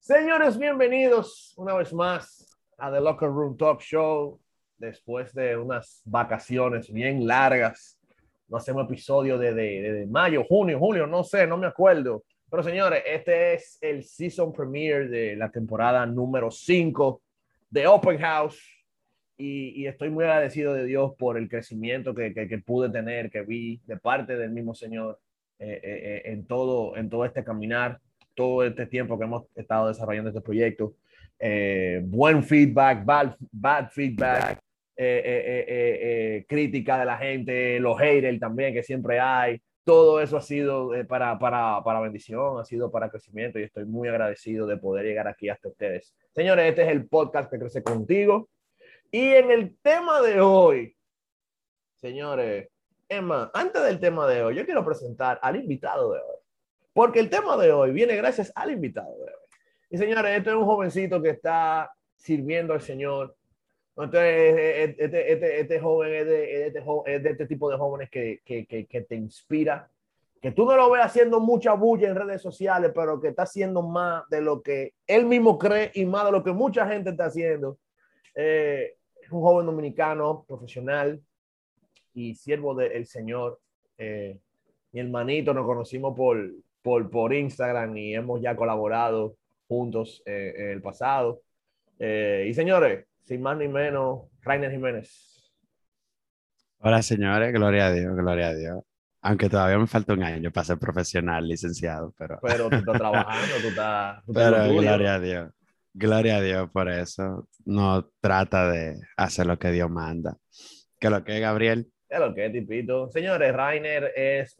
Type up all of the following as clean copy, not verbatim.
Señores, bienvenidos una vez más a The Locker Room Talk Show. Después de unas vacaciones bien largas, no hacemos episodio de mayo, junio, julio, no sé, no me acuerdo. Pero señores, este es el season premiere de la temporada número 5 de Open House. Y estoy muy agradecido de Dios por el crecimiento que pude tener, que vi de parte del mismo Señor en todo este caminar, todo este tiempo que hemos estado desarrollando este proyecto. Buen feedback, bad feedback, crítica de la gente, los haters también que siempre hay. Todo eso ha sido para bendición, ha sido para crecimiento y estoy muy agradecido de poder llegar aquí hasta ustedes. Señores, este es el podcast que crece contigo. Y en el tema de hoy, señores, Emma, antes del tema de hoy, yo quiero presentar al invitado de hoy. Porque el tema de hoy viene gracias al invitado de hoy. Y señores, este es un jovencito que está sirviendo al Señor. Entonces, este joven es de este tipo de jóvenes que te inspira, que tú no lo ves haciendo mucha bulla en redes sociales, pero que está haciendo más de lo que él mismo cree y más de lo que mucha gente está haciendo. Es un joven dominicano, profesional y siervo del Señor. Mi hermanito nos conocimos por Instagram y hemos ya colaborado juntos en el pasado. Y señores, sin más ni menos, Rainer Jiménez. Hola señores, gloria a Dios, gloria a Dios. Aunque todavía me falta un año para ser profesional, licenciado, pero, Pero tú estás trabajando, tú estás en lo pero tuyo. gloria a Dios por eso. No trata de hacer lo que Dios manda. ¿Qué lo que es, Gabriel? Es lo que es, tipito. Señores, Rainer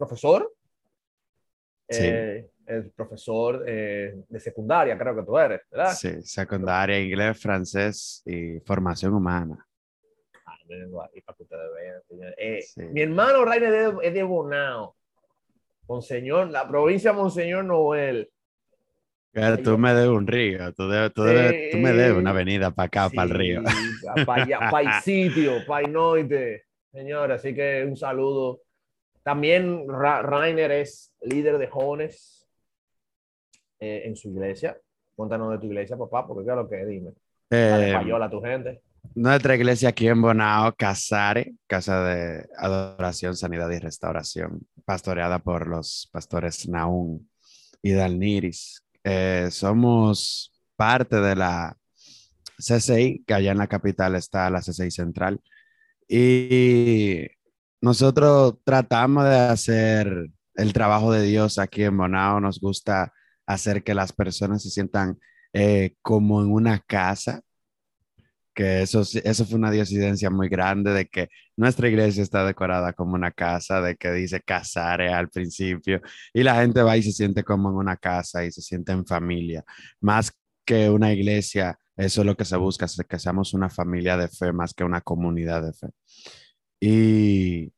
Sí, es profesor de secundaria, creo que tú eres, ¿verdad? sí, secundaria, inglés, francés y formación humana. Ahí para que ustedes vean, señores. Sí. Mi hermano Rainer es de Bonao, Monseñor, la provincia de Monseñor Noel. Pero tú Yo, me debes un río, tú me debes una avenida para acá, para el río. sí, para allá, para el sitio, para el norte, señor. Así que un saludo. También Rainer es líder de jóvenes en su iglesia. Cuéntanos de tu iglesia, papá, porque qué es lo que dime. Dale Eh, payola a tu gente. Nuestra iglesia aquí en Bonao, Casare, Casa de Adoración, Sanidad y Restauración, pastoreada por los pastores Naún y Dalniris. Somos parte de la CCI, que allá en la capital está la CCI Central, y nosotros tratamos de hacer el trabajo de Dios aquí en Bonao. Nos gusta hacer que las personas se sientan como en una casa, que eso fue una diosidencia muy grande de que nuestra iglesia está decorada como una casa, de que dice Casare al principio, y la gente va y se siente como en una casa y se siente en familia. Más que una iglesia, eso es lo que se busca, es que seamos una familia de fe más que una comunidad de fe. Y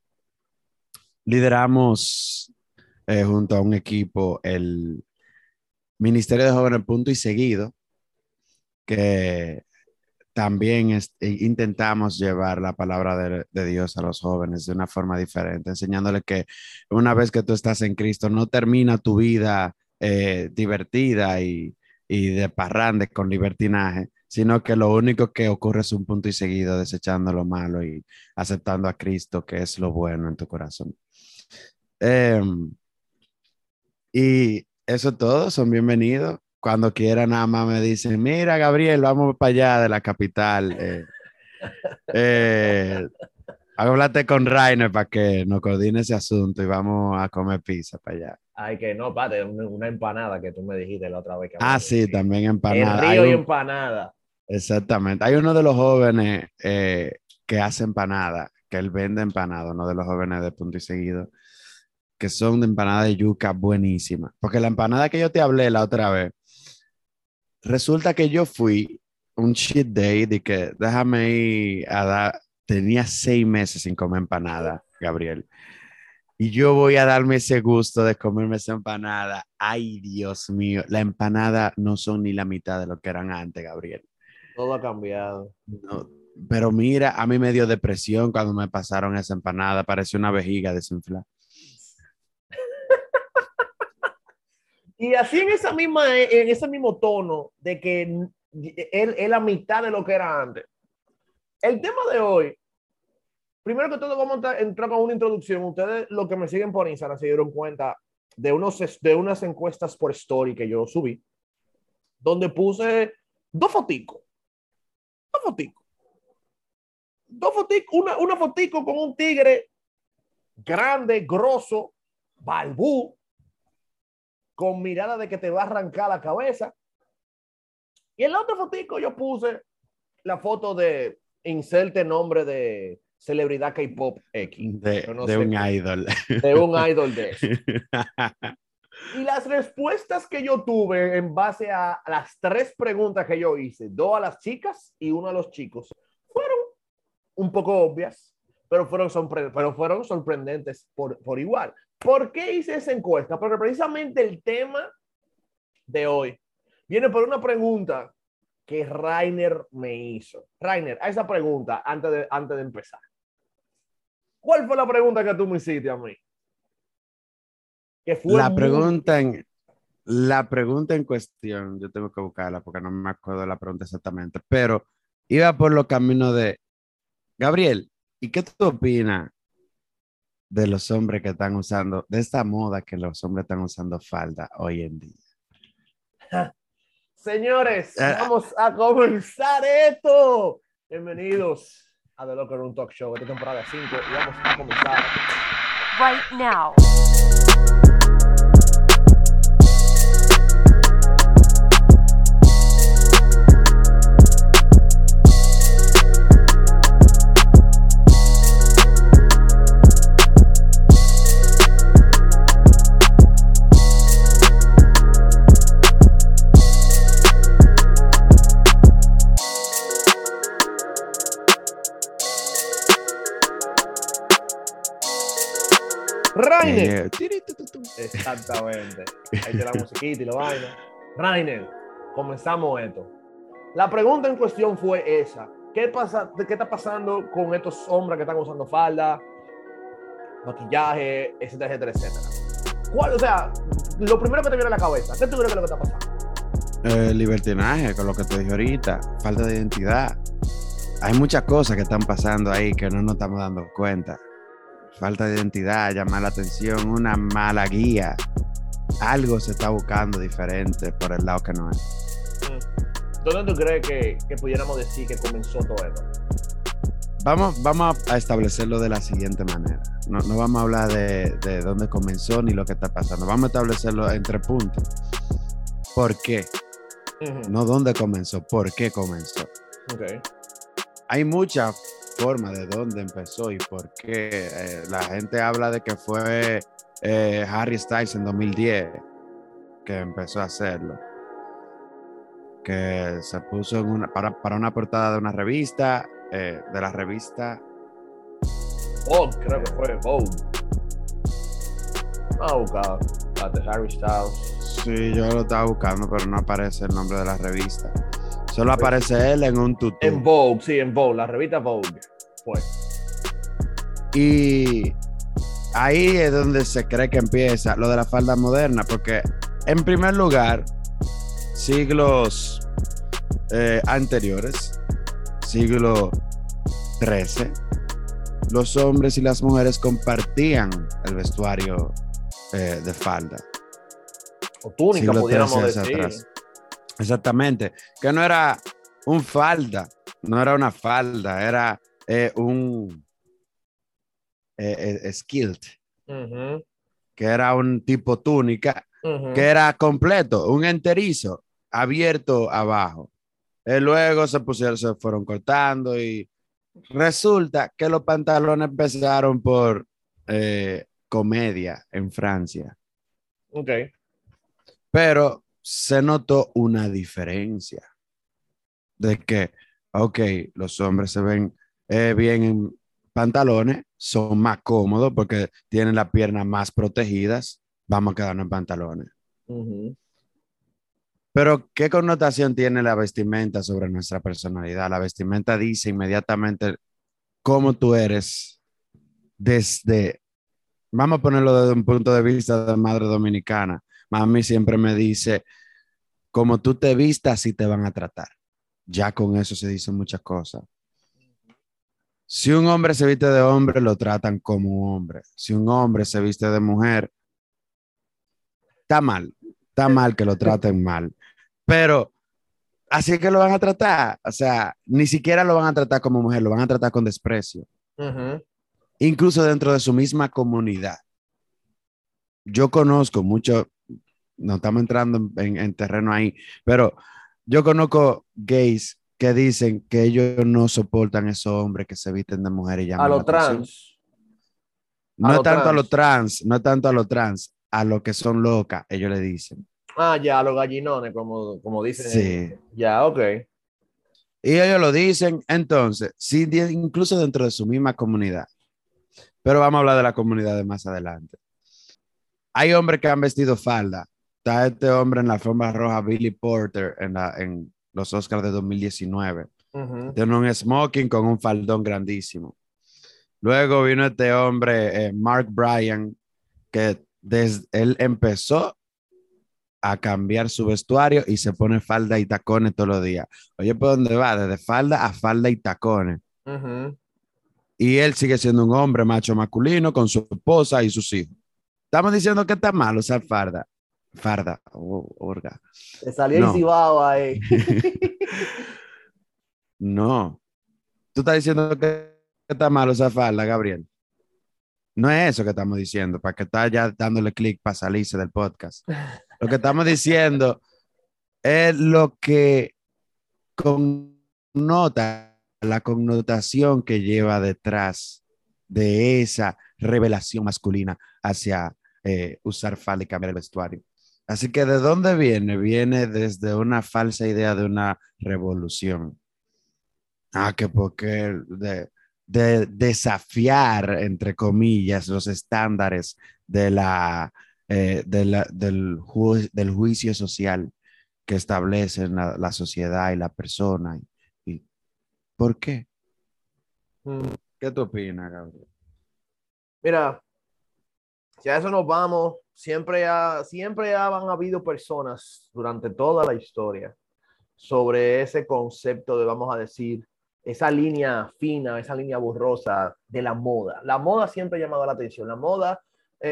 lideramos junto a un equipo el Ministerio de Jóvenes Punto y Seguido, que también intentamos llevar la palabra de Dios a los jóvenes de una forma diferente, enseñándole que una vez que tú estás en Cristo, no termina tu vida divertida y de parrande con libertinaje, sino que lo único que ocurre es un punto y seguido, desechando lo malo y aceptando a Cristo, que es lo bueno en tu corazón. Em, y eso todo, son bienvenidos. Cuando quieran, nada más me dicen, mira, Gabriel, vamos para allá de la capital. Eh, Háblate con Rainer para que nos coordine ese asunto y vamos a comer pizza para allá. Ay, que no, pate, una empanada que tú me dijiste la otra vez que Ah, hablamos. sí, también El empanada. río y empanada. Exactamente. Hay uno de los jóvenes que hace empanada, que él vende empanada, uno de los jóvenes de Punto y Seguido, que son de empanada de yuca buenísima. Porque la empanada que yo te hablé la otra vez, resulta que yo fui un cheat day de que déjame ir a dar, tenía 6 meses sin comer empanada, Gabriel. Y yo voy a darme ese gusto de comerme esa empanada. Ay, Dios mío, la empanada no son ni la mitad de lo que eran antes, Gabriel. Todo ha cambiado. No, pero mira, a mí me dio depresión cuando me pasaron esa empanada. Parecía una vejiga desinflada. Y así en ese mismo tono de que él es la mitad de lo que era antes. El tema de hoy, primero que todo vamos a entrar con una introducción. Ustedes, los que me siguen por Instagram, se dieron cuenta de unas encuestas por story que yo subí, donde puse dos foticos, dos foticos, dos foticos, una fotico con un tigre grande, grosso, balbú, con mirada de que te va a arrancar la cabeza. Y en la otra fotico yo puse la foto de inserte nombre de celebridad K-pop X. No De sé un qué, idol. de un idol de eso. Y las respuestas que yo tuve en base a las tres preguntas que yo hice, dos a las chicas y uno a los chicos, fueron un poco obvias, pero fueron sorprendentes por igual. ¿Por qué hice esa encuesta? Porque precisamente el tema de hoy viene por una pregunta que Rainer me hizo. Rainer, a esa pregunta, antes de empezar. ¿Cuál fue la pregunta que tú me hiciste a mí? Que fue La muy... pregunta en, la pregunta en cuestión, yo tengo que buscarla porque no me acuerdo de la pregunta exactamente, pero iba por los caminos de Gabriel, ¿y qué tú opinas de los hombres que están usando, de esta moda que los hombres están usando falda hoy en día? Señores, Eh, vamos a comenzar esto. Bienvenidos a The Locker Room Talk Show, esta temporada 5, y vamos a comenzar right now. Rainer. yeah. Exactamente. Ahí te la musiquita y la vaina. Rainer, comenzamos esto. La pregunta en cuestión fue esa. ¿Qué está pasando con estos hombres que están usando falda, maquillaje, etcétera, etcétera, etcétera? ¿Cuál, o sea, lo primero que te viene a la cabeza? ¿Qué tú crees que es lo que está pasando? Libertinaje, con lo que te dije ahorita, falta de identidad. Hay muchas cosas que están pasando ahí que no nos estamos dando cuenta. Falta de identidad, llamar la atención, una mala guía. Algo se está buscando diferente por el lado que no es. ¿Dónde tú crees que pudiéramos decir que comenzó todo esto? Vamos a establecerlo de la siguiente manera. No vamos a hablar de dónde comenzó ni lo que está pasando. Vamos a establecerlo en 3 puntos. ¿Por qué? No dónde comenzó, ¿por qué comenzó? Okay. Hay muchas formas de dónde empezó y por qué. La gente habla de que fue Harry Styles en 2010 que empezó a hacerlo. Que se puso para una portada de una revista, de la revista Vogue, creo que fue Vogue. Ah, buscado. De Harry Styles. Sí, yo lo estaba buscando, pero no aparece el nombre de la revista. Solo aparece él en un tutú. En Vogue, sí, en Vogue, la revista Vogue. Fue. Y ahí es donde se cree que empieza lo de la falda moderna, porque en primer lugar, siglos anteriores, siglo XIII, los hombres y las mujeres compartían el vestuario de falda. O túnica, Siglo pudiéramos XIII decir. atrás. Exactamente, que no era un falda, no era una falda, era un skirt, que era un tipo túnica, que era completo, un enterizo, abierto abajo. Luego se fueron cortando y resulta que los pantalones empezaron por comedia en Francia. Ok. Pero se notó una diferencia de que, ok, los hombres se ven bien en pantalones, son más cómodos porque tienen las piernas más protegidas, vamos a quedarnos en pantalones. Pero, ¿qué connotación tiene la vestimenta sobre nuestra personalidad? La vestimenta dice inmediatamente cómo tú eres desde, vamos a ponerlo desde un punto de vista de madre dominicana, Mami siempre me dice, como tú te vistas, así te van a tratar. Ya con eso se dicen muchas cosas. Si un hombre se viste de hombre, lo tratan como un hombre. Si un hombre se viste de mujer, está mal. Está mal que lo traten mal. Pero así es que lo van a tratar. O sea, ni siquiera lo van a tratar como mujer, lo van a tratar con desprecio. Ujú. Incluso dentro de su misma comunidad. Yo conozco mucho, no estamos entrando en terreno ahí, pero yo conozco gays que dicen que ellos no soportan esos hombres que se visten de mujer y A llaman lo la atención. trans, a No es lo tanto a los trans. trans, no es tanto a los trans, a los que son locas, ellos le dicen. Ah, ya, a los gallinones, como dicen. Sí. Ya, ok. Y ellos lo dicen, entonces, sí, incluso dentro de su misma comunidad. Pero vamos a hablar de la comunidad de más adelante. Hay hombres que han vestido falda. Está este hombre en la alfombra roja, Billy Porter, en los Oscars de 2019. Ujú. Tiene un smoking con un faldón grandísimo. Luego vino este hombre, Mark Bryan, que él empezó a cambiar su vestuario y se pone falda y tacones todos los días. Oye, ¿por dónde va? Desde falda a falda y tacones. Ujú. Y él sigue siendo un hombre macho masculino con su esposa y sus hijos. Estamos diciendo que está mal usar farda. Farda, orga. Te salió el No, cibao ahí. no. Tú estás diciendo que está mal usar falda, Gabriel. No es eso que estamos diciendo, para que está ya dándole clic para salirse del podcast. Lo que estamos diciendo es lo que connota, la connotación que lleva detrás de esa revelación masculina hacia usar falda y cambiar el vestuario. Así que ¿de dónde viene? Viene desde una falsa idea de una revolución. Ah, que porque de desafiar, entre comillas, los estándares del juicio social que establecen la sociedad y la persona. Y, ¿por qué? Mm. ¿Qué tú opinas, Gabriel? Mira, si a eso nos vamos, han habido personas durante toda la historia sobre ese concepto de, vamos a decir, esa línea fina, esa línea borrosa de la moda. La moda siempre ha llamado la atención. La moda,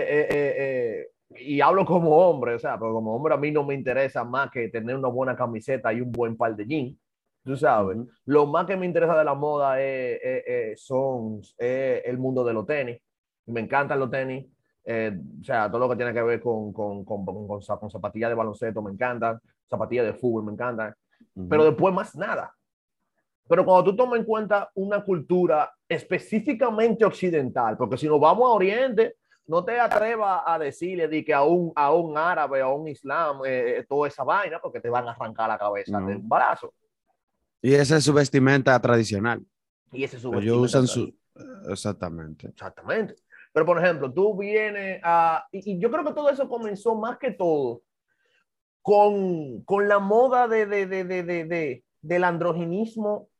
y hablo como hombre, o sea, pero como hombre a mí no me interesa más que tener una buena camiseta y un buen par de jeans. Tú sabes, Ujú, lo más que me interesa de la moda son el mundo de los tenis. Me encantan los tenis. O sea, todo lo que tiene que ver con zapatillas de baloncesto me encantan, zapatillas de fútbol me encantan, pero ujú. después más nada. Pero cuando tú tomas en cuenta una cultura específicamente occidental, porque si nos vamos a Oriente, no te atrevas a decirle que a un árabe, a un islam, toda esa vaina, porque te van a arrancar la cabeza de No. un balazo. Y esa es su vestimenta tradicional. Y ese es su Ellos vestimenta usan atrás. su... Exactamente. Exactamente. Pero, por ejemplo, tú vienes a... Y yo creo que todo eso comenzó más que todo con la moda del androginismo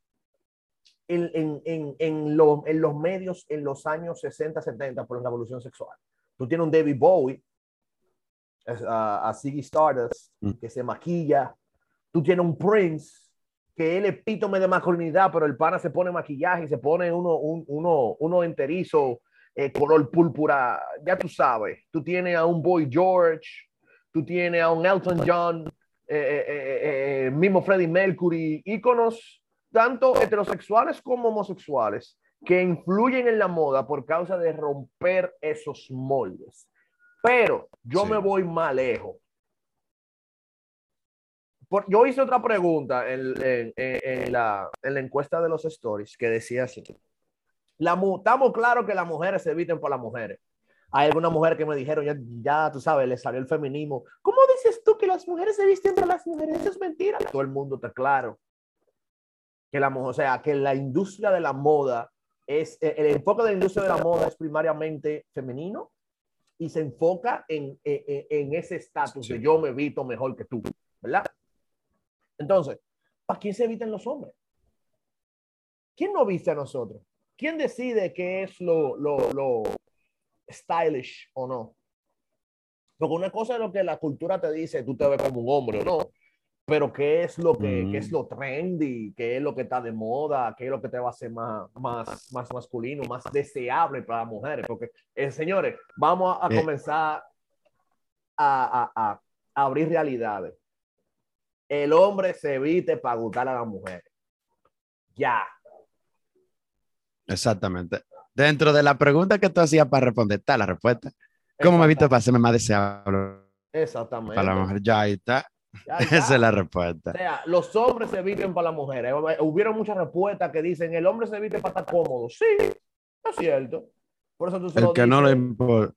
en los medios en los años 60, 70 por la revolución sexual. Tú tienes un David Bowie, a Ziggy Stardust, Mm. que se maquilla. Tú tienes un Prince, que él es epítome de masculinidad, pero el pana se pone maquillaje y se pone uno enterizo, color púrpura. Ya tú sabes. Tú tienes a un Boy George, tú tienes a un Elton John, mismo Freddie Mercury, íconos tanto heterosexuales como homosexuales que influyen en la moda por causa de romper esos moldes. Pero yo me Sí. voy más lejos. Yo hice otra pregunta en la encuesta de los stories que decía así. Estamos claros que las mujeres se eviten por las mujeres. Hay algunas mujeres que me dijeron, ya tú sabes, le salió el feminismo. ¿Cómo dices tú que las mujeres se visten por las mujeres? Eso es mentira. Todo el mundo está claro que o sea, que la industria de la moda el enfoque de la industria de la moda es primariamente femenino y se enfoca en ese estatus de Sí. yo me visto mejor que tú, ¿verdad? Entonces, ¿para quién se eviten los hombres? ¿Quién nos viste a nosotros? ¿Quién decide qué es lo stylish o no? Porque una cosa es lo que la cultura te dice, tú te ves como un hombre o no, pero qué es lo qué es lo trendy, qué es lo que está de moda, qué es lo que te va a hacer más masculino, más deseable para las mujeres. Porque, señores, vamos a Eh, comenzar a abrir realidades. El hombre se viste para gustar a las mujeres. Ya. exactamente. Dentro de la pregunta que tú hacías para responder, está la respuesta. ¿Cómo me he visto para Exactamente. hacerme más deseable para la Exactamente. mujer? Ya ahí está. Ya Esa es está. la O respuesta. sea, los hombres se visten para las mujeres. Hubieron muchas respuestas que dicen, el hombre se viste para estar cómodo. Sí, es cierto. Por eso tú se El lo que no le dices. importa,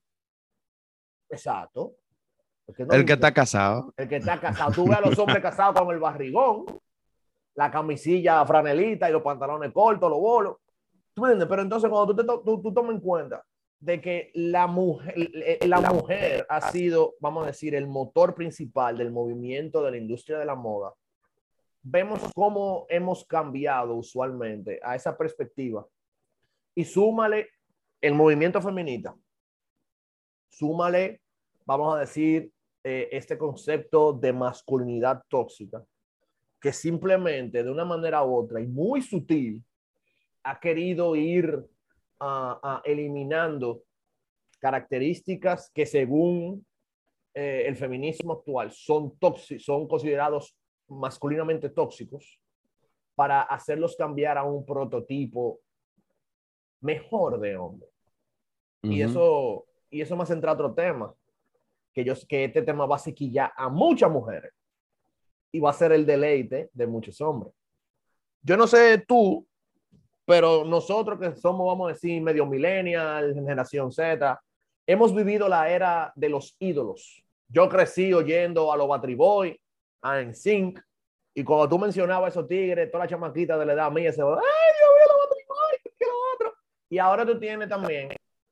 Exacto. Porque no le el que está importa. casado. El que está casado. Tú ves a los hombres casados con el barrigón, la camisilla franelita y los pantalones cortos, los bolos. ¿Tú me entiendes? Pero entonces cuando tú tomas en cuenta de que la mujer ha sido, vamos a decir, el motor principal del movimiento de la industria de la moda, vemos cómo hemos cambiado usualmente a esa perspectiva. Y súmale el movimiento feminista, súmale, vamos a decir, este concepto de masculinidad tóxica, que simplemente de una manera u otra y muy sutil ha querido ir eliminando características que según el feminismo actual son considerados masculinamente tóxicos para hacerlos cambiar a un prototipo mejor de hombre. Ujú. Y eso me hace entrar a otro tema, que este tema va a sequillar a muchas mujeres y va a ser el deleite de muchos hombres. Yo no sé tú, pero nosotros que somos, vamos a decir, medio millennial, generación Z, hemos vivido la era de los ídolos. Yo crecí oyendo a los Batriboy, a NSYNC, y cuando tú mencionabas a esos tigres, toda la chamaquita de la edad mía se va, ¡ay, yo vi a los Batriboy! ¿Qué lo otro? Y ahora tú tienes también,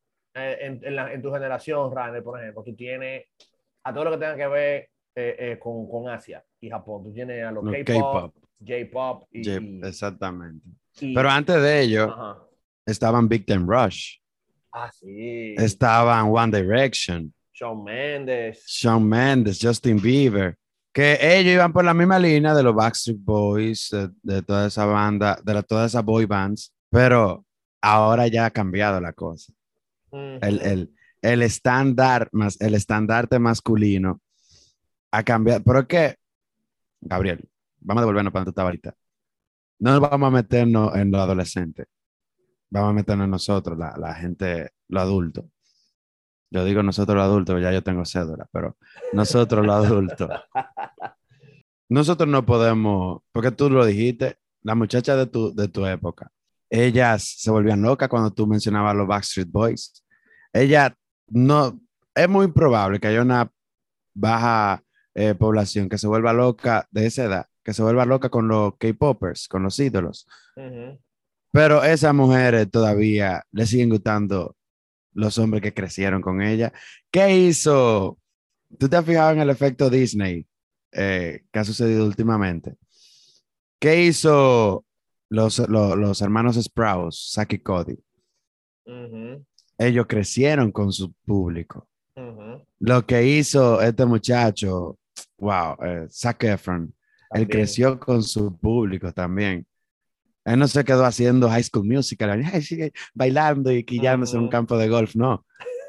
en tu generación, Rainer, por ejemplo, tú tienes a todo lo que tenga que ver con Asia y Japón. Tú tienes a los Los K-pop, K-pop. J-pop Exactamente. Pero y antes de ello, ajá. estaban Big Time Rush, Ah, sí. estaban One Direction, Shawn Mendes. Shawn Mendes, Justin Bieber, que ellos iban por la misma línea de los Backstreet Boys, de toda esa banda, todas esas boy bands, pero ahora ya ha cambiado la cosa. El, Ujú. el, el estándar más, el estandarte masculino ha cambiado. Pero es que, Gabriel, vamos a devolvernos para donde tú estabas ahorita. No nos vamos a meternos en los adolescentes, vamos a meternos en nosotros, la gente, los adultos. Yo digo nosotros los adultos, ya yo tengo cédula, pero nosotros los adultos. Nosotros no podemos, porque tú lo dijiste, las muchachas de tu época, ellas se volvían locas cuando tú mencionabas a los Backstreet Boys. Ellas no, es muy probable que haya una baja población que se vuelva loca de esa edad, que se vuelva loca con los K-popers, con los ídolos. Ujú. Pero esas mujeres todavía le siguen gustando los hombres que crecieron con ella. ¿Qué hizo? ¿Tú te has fijado en el efecto Disney que ha sucedido últimamente? ¿Qué hizo los hermanos Sprouse, Zack y Cody? Ujú. Ellos crecieron con su público. Ujú. Lo que hizo este muchacho, wow, Zac Efron, él También. creció con su público también. Él no se quedó haciendo High School Musical, ay, sí, bailando y quillándose en un Ujú. campo de golf, no.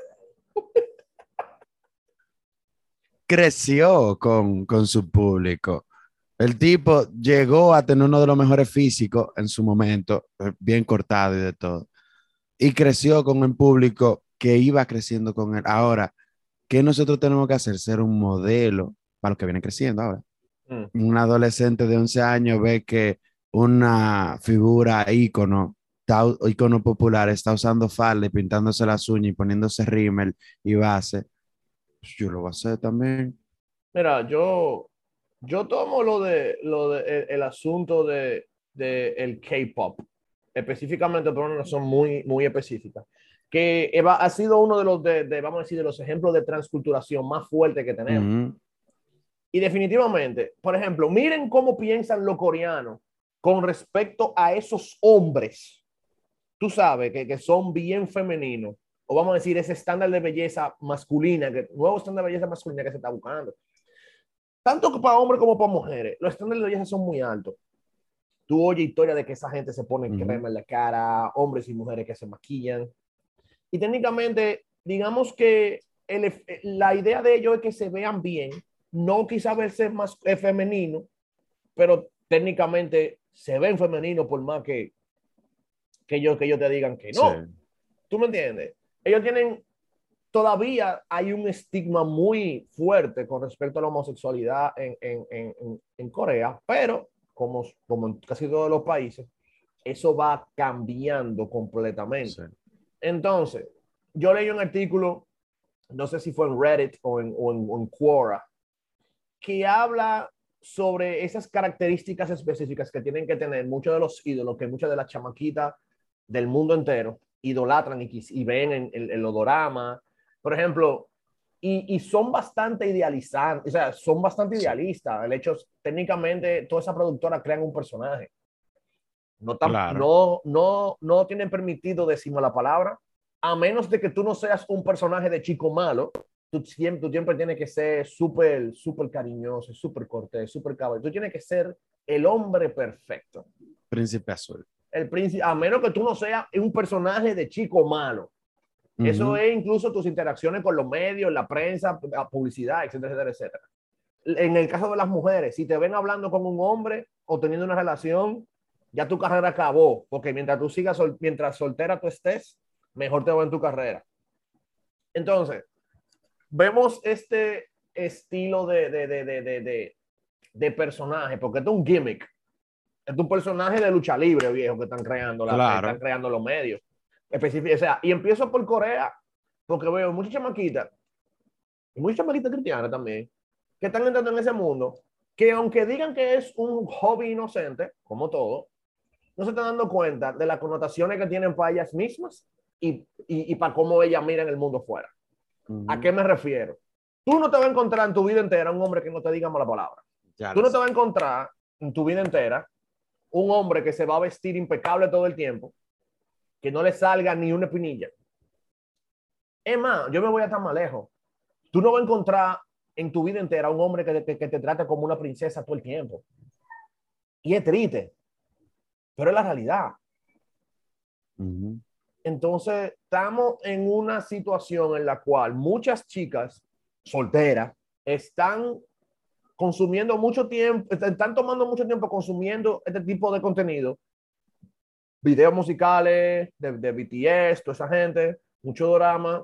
Creció con su público. El tipo llegó a tener uno de los mejores físicos en su momento, bien cortado y de todo. Y creció con un público que iba creciendo con él. Ahora, ¿qué nosotros tenemos que hacer? Ser un modelo para los que vienen creciendo ahora. Mm. Un adolescente de 11 años ve que una figura ícono popular está usando falda y pintándose las uñas y poniéndose rímel y base, pues yo lo voy a hacer también. Mira, yo tomo el asunto de el K-pop, específicamente por una razón muy, muy específica, que ha sido uno vamos a decir, de los ejemplos de transculturación más fuertes que tenemos. Ujú. Y definitivamente, por ejemplo, miren cómo piensan los coreanos con respecto a esos hombres, tú sabes, que son bien femeninos o vamos a decir, ese estándar de belleza masculina, nuevo estándar de belleza masculina que se está buscando. Tanto para hombres como para mujeres, los estándares de belleza son muy altos. Tú oyes historia de que esa gente se pone crema en la cara, hombres y mujeres que se maquillan. Y técnicamente, digamos que la idea de ellos es que se vean bien, no quizá verse más femenino, pero técnicamente se ven femeninos por más que ellos te digan que no. Sí. ¿Tú me entiendes? Ellos tienen, todavía hay un estigma muy fuerte con respecto a la homosexualidad en Corea, pero como en casi todos los países, eso va cambiando completamente. Sí. Entonces, yo leí un artículo, no sé si fue en Reddit o en Quora, que habla sobre esas características específicas que tienen que tener muchos de los ídolos, que muchas de las chamaquitas del mundo entero idolatran y ven en los doramas, por ejemplo, y son bastante idealizantes, o sea, son bastante idealistas. El hecho, técnicamente, toda esa productora crean un personaje. No tienen permitido decir la palabra, a menos de que tú no seas un personaje de chico malo. Tú siempre tienes que ser súper cariñoso, súper cortés, súper caballero. Tú tienes que ser el hombre perfecto. Príncipe azul. El príncipe, a menos que tú no seas un personaje de chico malo. Eso es incluso tus interacciones con los medios, la prensa, la publicidad, etcétera, etcétera, etcétera. En el caso de las mujeres, si te ven hablando con un hombre o teniendo una relación, ya tu carrera acabó, porque mientras tú sigas, mientras soltera tú estés, mejor te va en tu carrera. Entonces, vemos este estilo de personaje, porque esto es un gimmick. Es un personaje de lucha libre, viejo, que están creando, están creando los medios. O sea, y empiezo por Corea, porque veo muchas chamaquitas, y muchas chamaquitas cristianas también, que están entrando en ese mundo, que aunque digan que es un hobby inocente, como todo, no se están dando cuenta de las connotaciones que tienen para ellas mismas y para cómo ellas miran el mundo fuera. ¿A qué me refiero? Tú no te vas a encontrar en tu vida entera un hombre que no te diga mala palabra. Tú no te vas a encontrar en tu vida entera un hombre que se va a vestir impecable todo el tiempo, que no le salga ni una espinilla. Es más, yo me voy a estar más lejos. Tú no vas a encontrar en tu vida entera un hombre que te trate como una princesa todo el tiempo. Y es triste, pero es la realidad. Entonces, estamos en una situación en la cual muchas chicas solteras están consumiendo mucho tiempo, están tomando mucho tiempo consumiendo este tipo de contenido, videos musicales de BTS, toda esa gente, mucho drama,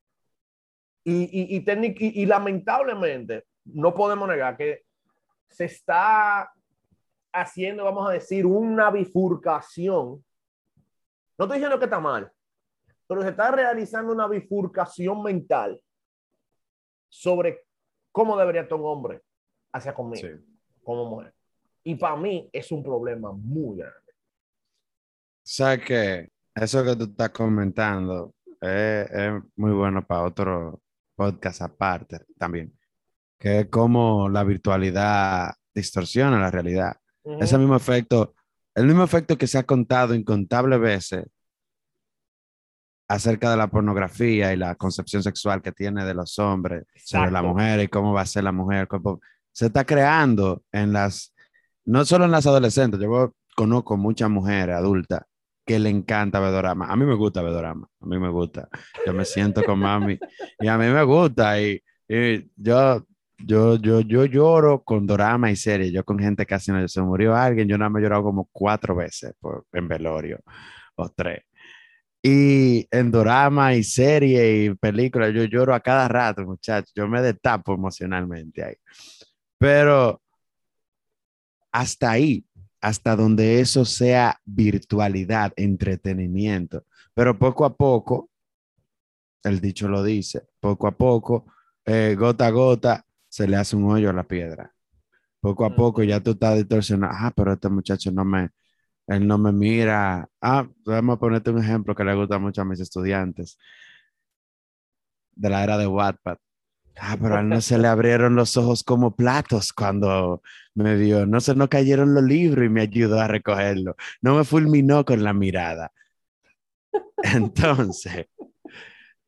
y lamentablemente no podemos negar que se está haciendo, vamos a decir, una bifurcación. No estoy diciendo que está mal, pero se está realizando una bifurcación mental sobre cómo debería estar un hombre hacia conmigo, como mujer. Y para mí es un problema muy grande. ¿Sabes qué? Eso que tú estás comentando es muy bueno para otro podcast aparte también, que es como la virtualidad distorsiona la realidad. Ese mismo efecto, el mismo efecto que se ha contado incontables veces acerca de la pornografía y la concepción sexual que tiene de los hombres sobre la mujer y cómo va a ser la mujer, se está creando no solo en las adolescentes. Yo conozco muchas mujeres adultas que le encanta ver dorama. A mí me gusta ver dorama, a mí me gusta. Yo me siento con mami y a mí me gusta y yo lloro con dorama y series. Yo con gente casi no se murió alguien, yo nada me he llorado como 4 veces en velorio o 3. Y en dorama y serie y películas, yo lloro a cada rato, muchachos. Yo me destapo emocionalmente ahí. Pero hasta ahí, hasta donde eso sea virtualidad, entretenimiento. Pero poco a poco, el dicho lo dice, poco a poco, gota a gota, se le hace un hoyo a la piedra. Poco a poco ya tú estás distorsionado. Pero este muchacho él no me mira. Vamos a ponerte un ejemplo que le gusta mucho a mis estudiantes de la era de Wattpad. Pero a él no se le abrieron los ojos como platos cuando me vio. No se nos cayeron los libros y me ayudó a recogerlo. No me fulminó con la mirada. Entonces,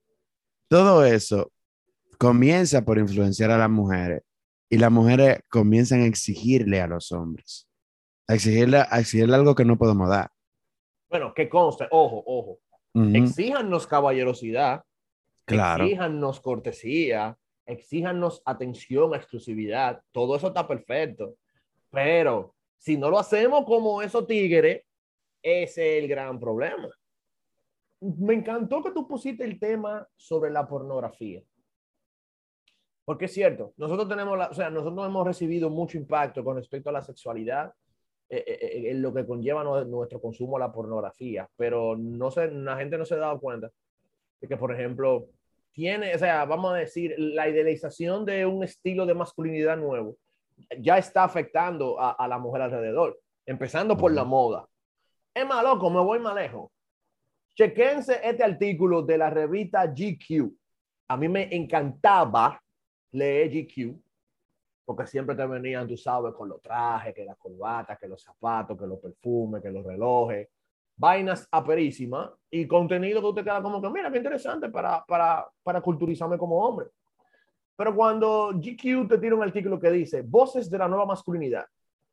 todo eso comienza por influenciar a las mujeres y las mujeres comienzan a exigirle a los hombres, a exigirle algo que no podemos dar. Bueno, que conste, ojo, ojo. Ujú, Exíjanos caballerosidad, claro, exíjanos cortesía, exíjanos atención, exclusividad. Todo eso está perfecto. Pero si no lo hacemos como esos tigres, ese es el gran problema. Me encantó que tú pusiste el tema sobre la pornografía. Porque es cierto, nosotros tenemos, o sea, nosotros hemos recibido mucho impacto con respecto a la sexualidad en lo que conlleva nuestro consumo de la pornografía, pero no sé, la gente no se ha dado cuenta de que, por ejemplo, tiene, o sea, vamos a decir, la idealización de un estilo de masculinidad nuevo ya está afectando a la mujer alrededor, empezando por la ujú, moda. Es más, loco, me voy más lejos. Chequense este artículo de la revista GQ. A mí me encantaba leer GQ porque siempre te venían, tú sabes, con los trajes, que las corbatas, que los zapatos, que los perfumes, que los relojes, vainas aperísimas y contenido que usted queda como que, mira, qué interesante para culturizarme como hombre. Pero cuando GQ te tira un artículo que dice voces de la nueva masculinidad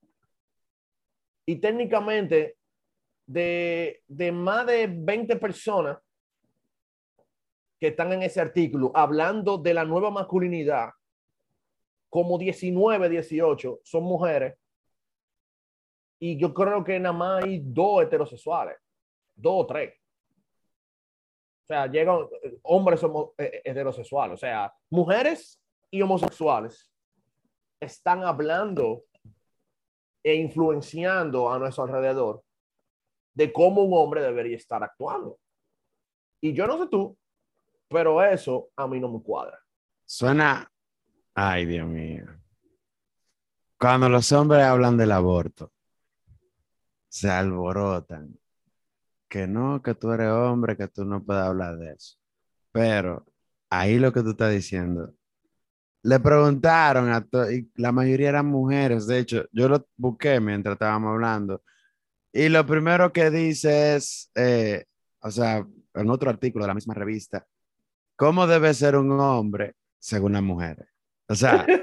y técnicamente de más de 20 personas que están en ese artículo hablando de la nueva masculinidad, como 19, 18 son mujeres y yo creo que nada más hay dos heterosexuales, dos o tres. O sea, llegan hombres somos heterosexuales, o sea, mujeres y homosexuales están hablando e influenciando a nuestro alrededor de cómo un hombre debería estar actuando. Y yo no sé tú, pero eso a mí no me cuadra. suena, ay Dios mío, cuando los hombres hablan del aborto, se alborotan, que no, que tú eres hombre, que tú no puedes hablar de eso. Pero ahí lo que tú estás diciendo, le preguntaron a todos, y la mayoría eran mujeres, de hecho, yo lo busqué mientras estábamos hablando, y lo primero que dice es, o sea, en otro artículo de la misma revista, ¿cómo debe ser un hombre según las mujeres? O sea,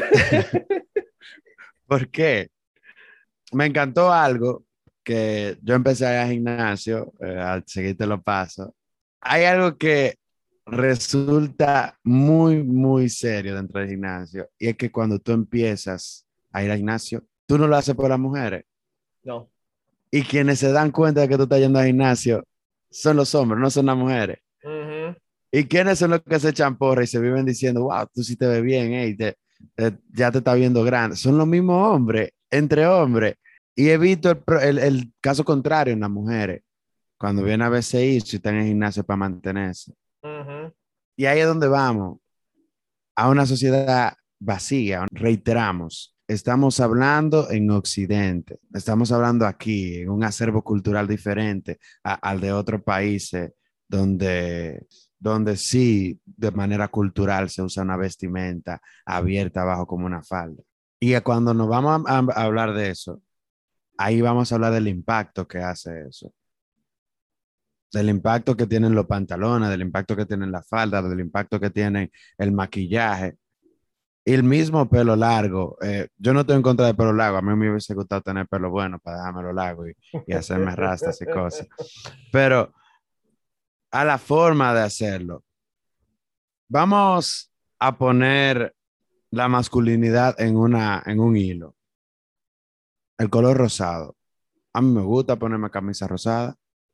¿por qué? Me encantó algo que yo empecé a ir al gimnasio, al seguirte los pasos. Hay algo que resulta muy, muy serio dentro del gimnasio y es que cuando tú empiezas a ir al gimnasio, tú no lo haces por las mujeres No. y quienes se dan cuenta de que tú estás yendo al gimnasio son los hombres, no son las mujeres. Uh -huh. ¿Y quiénes son los que se echan porra y se viven diciendo, wow, tú sí te ves bien, ya te está viendo grande? Son los mismos hombres, entre hombres. Y he visto el caso contrario en las mujeres, cuando viene a veces ir, si están en el gimnasio para mantenerse. Uh -huh. Y ahí es donde vamos, a una sociedad vacía. Reiteramos, estamos hablando en Occidente, estamos hablando aquí, en un acervo cultural diferente al de otros países, donde sí, de manera cultural, se usa una vestimenta abierta abajo como una falda. Y cuando nos vamos a hablar de eso, ahí vamos a hablar del impacto que hace eso, del impacto que tienen los pantalones, del impacto que tienen las faldas, del impacto que tiene el maquillaje. Y el mismo pelo largo. Yo no estoy en contra de pelo largo. A mí me hubiese gustado tener pelo bueno para dejármelo largo y hacerme rastas y cosas. Pero a la forma de hacerlo, vamos a poner la masculinidad en un hilo. El color rosado. A mí me gusta ponerme camisa rosada.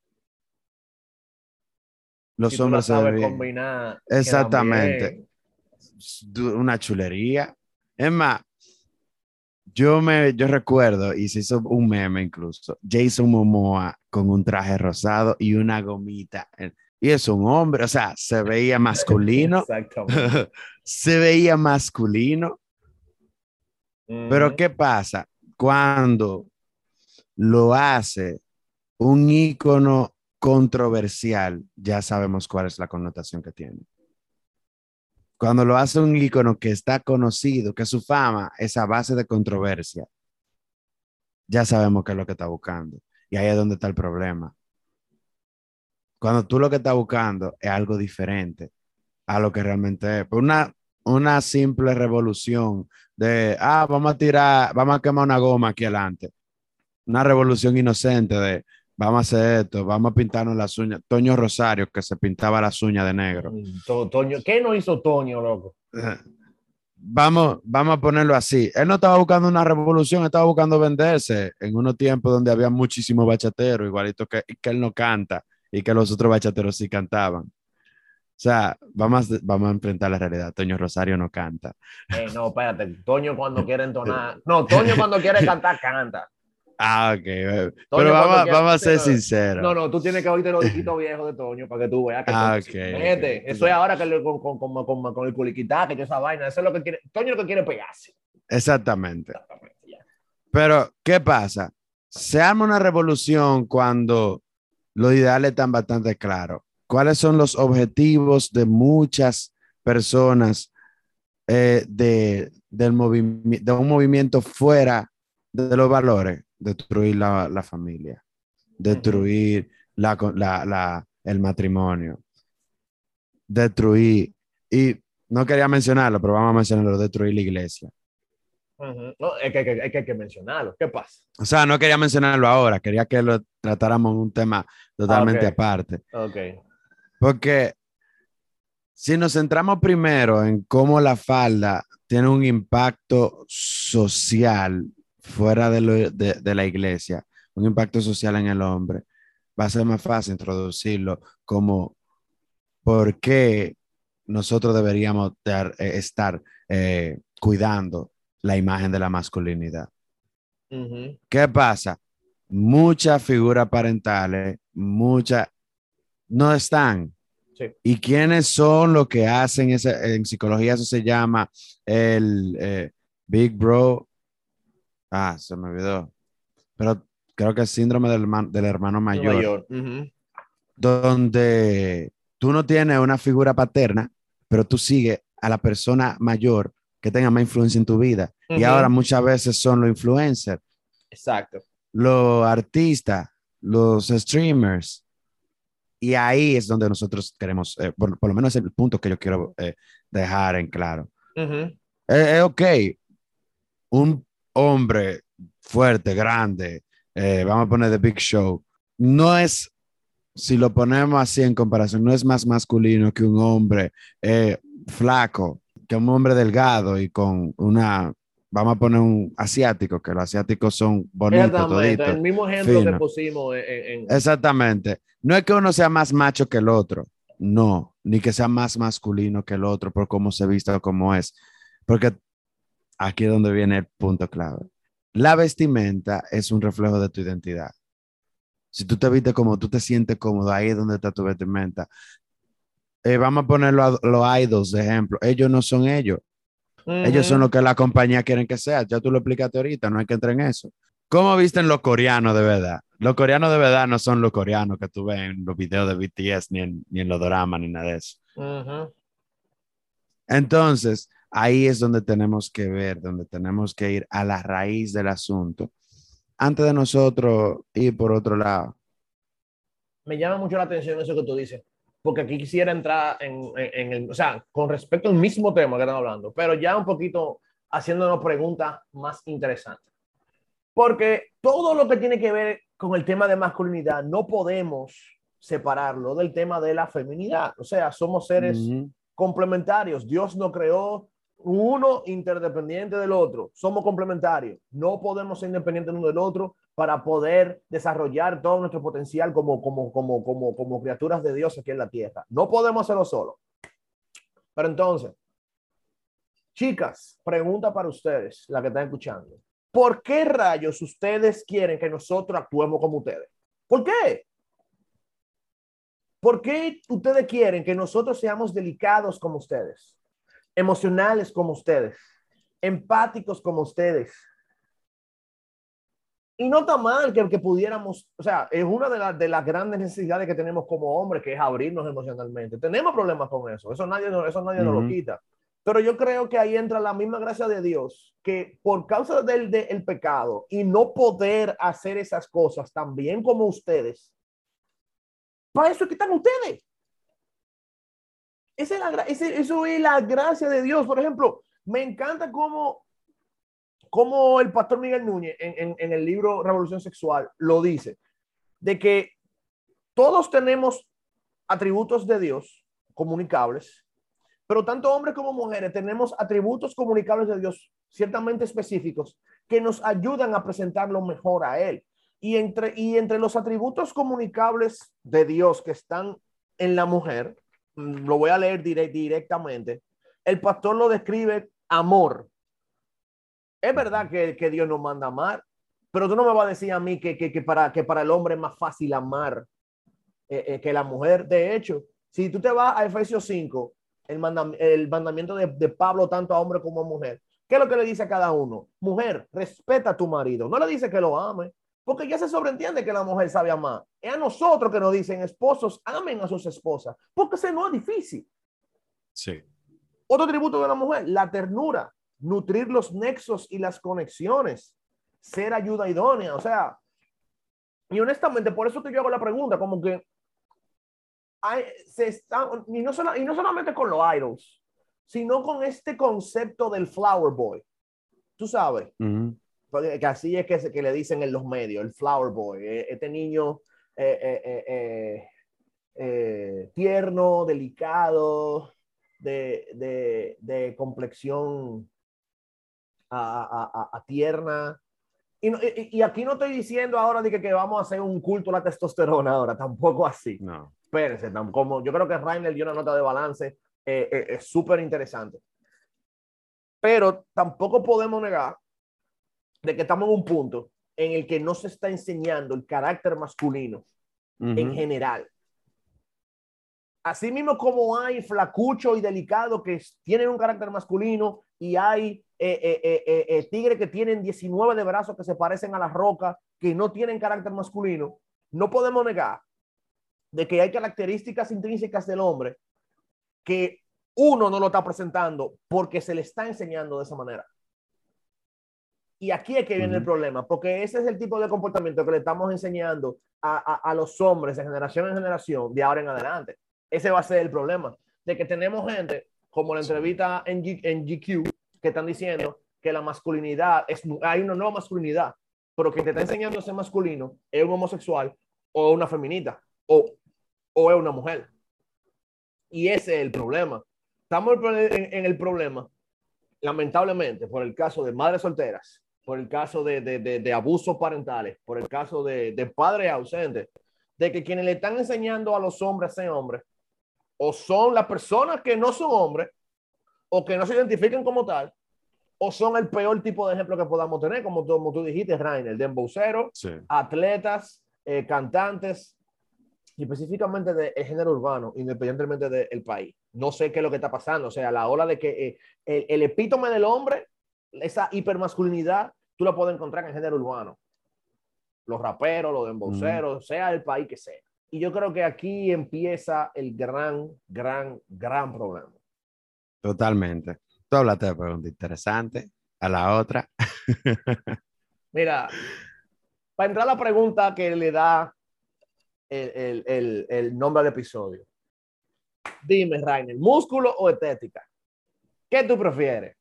Si Los tú la hombres se ven sabes bien. combinar, quedan Exactamente. bien. Una chulería. Es más, yo recuerdo, y se hizo un meme incluso, Jason Momoa con un traje rosado y una gomita. Y es un hombre, o sea, se veía masculino, Exactamente. se veía masculino, Uh pero -huh. ¿qué pasa? Cuando lo hace un ícono controversial, ya sabemos cuál es la connotación que tiene. Cuando lo hace un ícono que está conocido, que su fama es a base de controversia, ya sabemos qué es lo que está buscando. Y ahí es donde está el problema. Cuando tú lo que estás buscando es algo diferente, a lo que realmente es. Pues una simple revolución de, vamos a quemar una goma aquí adelante. Una revolución inocente de, vamos a hacer esto, vamos a pintarnos las uñas. Toño Rosario, que se pintaba las uñas de negro. Toño, ¿qué no hizo Toño, loco? Vamos a ponerlo así. Él no estaba buscando una revolución, estaba buscando venderse en unos tiempos donde había muchísimos bachateros, igualito que él no canta y que los otros bachateros sí cantaban. O sea, vamos a enfrentar la realidad. Toño Rosario no canta. No, espérate. Toño cuando quiere entonar. No, Toño cuando quiere cantar, canta. Ok. Pero Toño cuando quiere. vamos a Sí, ser no, sinceros. no, tú tienes que oírte los disquitos viejos de Toño para que tú veas que Toño Ok, sí mete. ok. Eso es ahora que con el culiquitaque y esa vaina. Eso es lo que quiere. Toño lo que quiere es pegarse. Exactamente. Exactamente, ya. Pero, ¿qué pasa? Se arma una revolución cuando los ideales están bastante claros. ¿Cuáles son los objetivos de muchas personas de un movimiento fuera de los valores? Destruir la familia, Ujú, destruir el matrimonio, destruir, y no quería mencionarlo, pero vamos a mencionarlo, destruir la iglesia. ujú. No, es que hay que mencionarlo. ¿Qué pasa? O sea, no quería mencionarlo ahora, quería que lo tratáramos en un tema Ah, ok, totalmente aparte. ok. Porque si nos centramos primero en cómo la falda tiene un impacto social fuera de la iglesia, un impacto social en el hombre, va a ser más fácil introducirlo como por qué nosotros deberíamos estar cuidando la imagen de la masculinidad. Ujú, ¿Qué pasa? Muchas figuras parentales, muchas no están. sí. ¿Y quiénes son los que hacen ese? En psicología eso se llama el Big Bro. Ah, se me olvidó. Pero creo que es síndrome del hermano Nueva mayor, York. Ujú, donde tú no tienes una figura paterna, pero tú sigues a la persona mayor que tenga más influencia en tu vida. Y ahora ujú. muchas veces son los influencers, Exacto. los artistas, los streamers. Y ahí es donde nosotros queremos, por lo menos es el punto que yo quiero dejar en claro. Ujú. Ok, un hombre fuerte, grande, vamos a poner The Big Show, no es, si lo ponemos así en comparación, no es más masculino que un hombre flaco, que un hombre delgado y con una, vamos a poner un asiático, que los asiáticos son bonitos, Exactamente. toditos, El mismo ejemplo que finos. pusimos Exactamente. No es que uno sea más macho que el otro, no, ni que sea más masculino que el otro por cómo se viste o cómo es, porque aquí es donde viene el punto clave. La vestimenta es un reflejo de tu identidad. Si tú te vistes como tú te sientes cómodo, ahí es donde está tu vestimenta. Vamos a ponerlo a los idols de ejemplo. Ellos no son ellos. Ellos son lo Ujú. que la compañía quieren que sea. Ya tú lo explicaste ahorita, no hay que entrar en eso. ¿Cómo visten los coreanos de verdad? Los coreanos de verdad no son los coreanos que tú ves en los videos de BTS, ni en los dramas, ni nada de eso. Ujú. Entonces, ahí es donde tenemos que ver, donde tenemos que ir a la raíz del asunto, antes de nosotros ir por otro lado. Me llama mucho la atención eso que tú dices, porque aquí quisiera entrar en el, o sea, con respecto al mismo tema que estamos hablando, pero ya un poquito haciéndonos preguntas más interesantes. Porque todo lo que tiene que ver con el tema de masculinidad no podemos separarlo del tema de la feminidad. O sea, somos seres Ujú. complementarios. Dios nos creó uno interdependiente del otro. Somos complementarios. No podemos ser independientes uno del otro para poder desarrollar todo nuestro potencial como criaturas de Dios aquí en la tierra. No podemos hacerlo solo. Pero entonces, chicas, pregunta para ustedes, la que están escuchando. ¿Por qué rayos ustedes quieren que nosotros actuemos como ustedes? ¿Por qué? ¿Por qué ustedes quieren que nosotros seamos delicados como ustedes? Emocionales como ustedes, empáticos como ustedes. Y no está mal que pudiéramos, o sea, es una de las grandes necesidades que tenemos como hombres, que es abrirnos emocionalmente. Tenemos problemas con eso, eso nadie nos lo Ujú. quita. Pero yo creo que ahí entra la misma gracia de Dios, que por causa del pecado y no poder hacer esas cosas tan bien como ustedes, para eso es que están ustedes. Eso es la gracia de Dios. Por ejemplo, me encanta cómo el pastor Miguel Núñez en el libro Revolución Sexual lo dice, de que todos tenemos atributos de Dios comunicables, pero tanto hombres como mujeres tenemos atributos comunicables de Dios ciertamente específicos que nos ayudan a presentarlo mejor a Él. Y entre los atributos comunicables de Dios que están en la mujer, lo voy a leer directamente, el pastor lo describe amor. Es verdad que Dios nos manda a amar, pero tú no me vas a decir a mí que para el hombre es más fácil amar que la mujer. De hecho, si tú te vas a Efesios 5, el mandamiento de Pablo tanto a hombre como a mujer, ¿qué es lo que le dice a cada uno? Mujer, respeta a tu marido. No le dice que lo ame, porque ya se sobreentiende que la mujer sabe amar. Es a nosotros que nos dicen, esposos, amen a sus esposas, porque ese no es difícil. Sí. Otro atributo de la mujer, la ternura, nutrir los nexos y las conexiones, ser ayuda idónea. O sea, y honestamente, por eso que yo hago la pregunta, como que y no solamente con los idols, sino con este concepto del flower boy. Tú sabes, que así es que le dicen en los medios, el flower boy, este niño tierno, delicado, de complexión tierna. Y aquí no estoy diciendo ahora de que vamos a hacer un culto a la testosterona ahora, tampoco así. No. Espérense, como yo creo que Rainer dio una nota de balance es súper interesante. Pero tampoco podemos negar de que estamos en un punto en el que no se está enseñando el carácter masculino en general. Así mismo como hay flacucho y delicado que tienen un carácter masculino y hay tigres que tienen 19 de brazos que se parecen a la roca, que no tienen carácter masculino, no podemos negar de que hay características intrínsecas del hombre que uno no lo está presentando porque se le está enseñando de esa manera. Y aquí es que viene el problema, porque ese es el tipo de comportamiento que le estamos enseñando a los hombres de generación en generación de ahora en adelante. Ese va a ser el problema, de que tenemos gente, como la entrevista en GQ, que están diciendo que la masculinidad, hay una nueva masculinidad, pero que te está enseñando a ser masculino es un homosexual o una feminista o es una mujer. Y ese es el problema. Estamos en el problema, lamentablemente, por el caso de madres solteras, por el caso de abusos parentales, por el caso de padres ausentes, de que quienes le están enseñando a los hombres a ser hombres, o son las personas que no son hombres, o que no se identifican como tal, o son el peor tipo de ejemplo que podamos tener, como tú dijiste, Rainer, de embauceros, atletas, cantantes, y específicamente del género urbano, independientemente del país. No sé qué es lo que está pasando. O sea, la ola de que el epítome del hombre, esa hipermasculinidad, tú la puedes encontrar en el género urbano. Los raperos, los embauceros, sea el país que sea. Y yo creo que aquí empieza el gran problema. Totalmente. Tú hablaste de pregunta interesante. A la otra. Mira, para entrar a la pregunta que le da el nombre al episodio. Dime, Rainer, ¿músculo o estética? ¿Qué tú prefieres?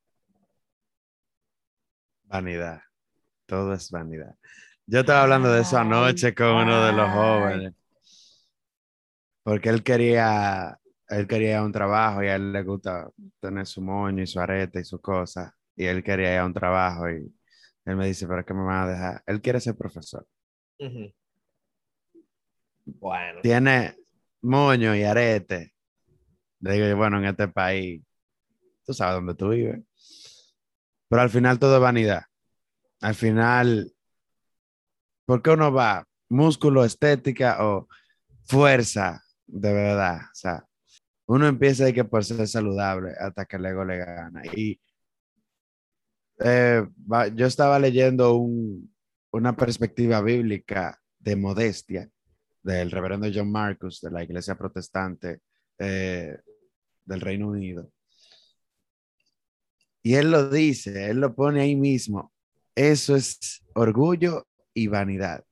Vanidad. Todo es vanidad. Yo estaba hablando de eso anoche con uno de los jóvenes. Porque él quería un trabajo y a él le gusta tener su moño y su arete y su cosa. Y él quería ir a un trabajo y él me dice, ¿pero qué me van a dejar? Él quiere ser profesor. Bueno. Tiene moño y arete. Le digo, bueno, en este país, tú sabes dónde tú vives. Pero al final todo es vanidad. Al final, ¿por qué uno va? ¿Músculo, estética o fuerza de verdad? O sea, uno empieza de que por ser saludable hasta que el ego le gana. Y yo estaba leyendo una perspectiva bíblica de modestia del reverendo John Marcus de la iglesia protestante del Reino Unido. Y él lo dice, él lo pone ahí mismo. Eso es orgullo y vanidad.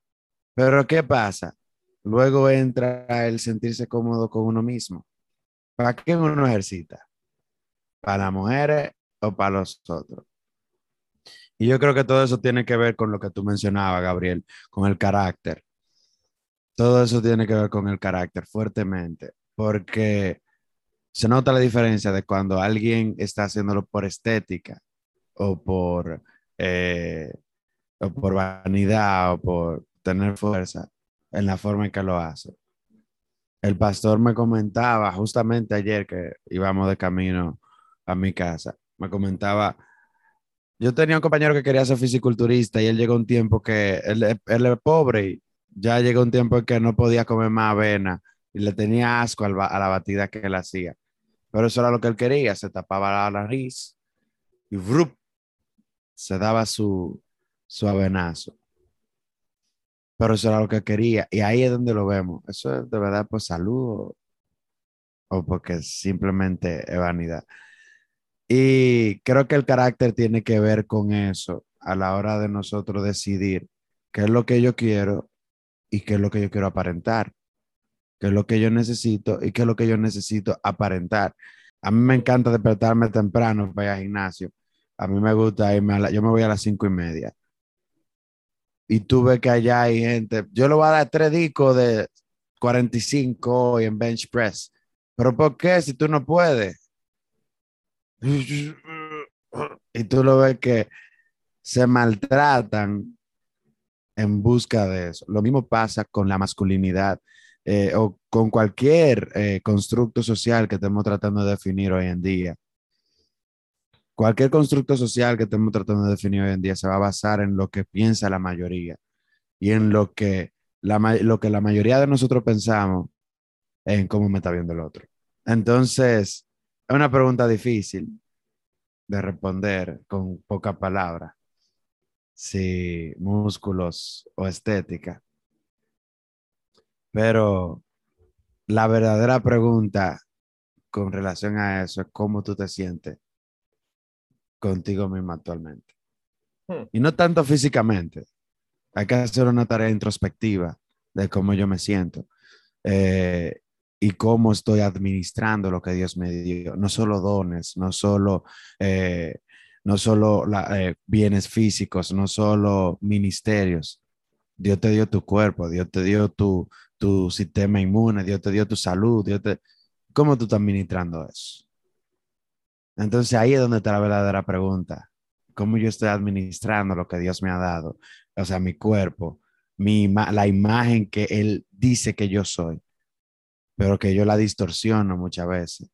Pero ¿qué pasa? Luego entra el sentirse cómodo con uno mismo. ¿Para qué uno ejercita? ¿Para las mujeres o para los otros? Y yo creo que todo eso tiene que ver con lo que tú mencionabas, Gabriel, con el carácter. Todo eso tiene que ver con el carácter fuertemente, porque se nota la diferencia de cuando alguien está haciéndolo por estética o eh, o por vanidad o por tener fuerza en la forma en que lo hace. El pastor me comentaba justamente ayer que íbamos de camino a mi casa, me comentaba, yo tenía un compañero que quería ser fisiculturista y él llegó un tiempo que él es pobre y ya llegó un tiempo en que no podía comer más avena y le tenía asco a la batida que él hacía. Pero eso era lo que él quería, se tapaba la nariz y ¡vrup! Se daba su avenazo. Pero eso era lo que quería y ahí es donde lo vemos. Eso es de verdad por salud o porque simplemente es vanidad. Y creo que el carácter tiene que ver con eso a la hora de nosotros decidir qué es lo que yo quiero y qué es lo que yo quiero aparentar, qué es lo que yo necesito y qué es lo que yo necesito aparentar. A mí me encanta despertarme temprano para ir al gimnasio. A mí me gusta irme yo me voy a las 5:30. Y tú ves que allá hay gente, yo le voy a dar 3 discos de 45 hoy en bench press. ¿Pero por qué si tú no puedes? Y tú lo ves que se maltratan en busca de eso. Lo mismo pasa con la masculinidad o con cualquier constructo social que estemos tratando de definir hoy en día. Cualquier constructo social que estemos tratando de definir hoy en día se va a basar en lo que piensa la mayoría y en lo que la mayoría de nosotros pensamos en cómo me está viendo el otro. Entonces, es una pregunta difícil de responder con pocas palabras, si músculos o estética, pero la verdadera pregunta con relación a eso es cómo tú te sientes contigo mismo actualmente. Hmm. Y no tanto físicamente, hay que hacer una tarea introspectiva de cómo yo me siento eh, y cómo estoy administrando lo que Dios me dio. No solo dones, eh, no solo bienes físicos, no solo ministerios. Dios te dio tu cuerpo, Dios te dio tu sistema inmune, Dios te dio tu salud, ¿cómo tú estás administrando eso? Entonces ahí es donde está la verdadera pregunta. ¿Cómo yo estoy administrando lo que Dios me ha dado? O sea, mi cuerpo, la imagen que Él dice que yo soy, pero que yo la distorsiono muchas veces.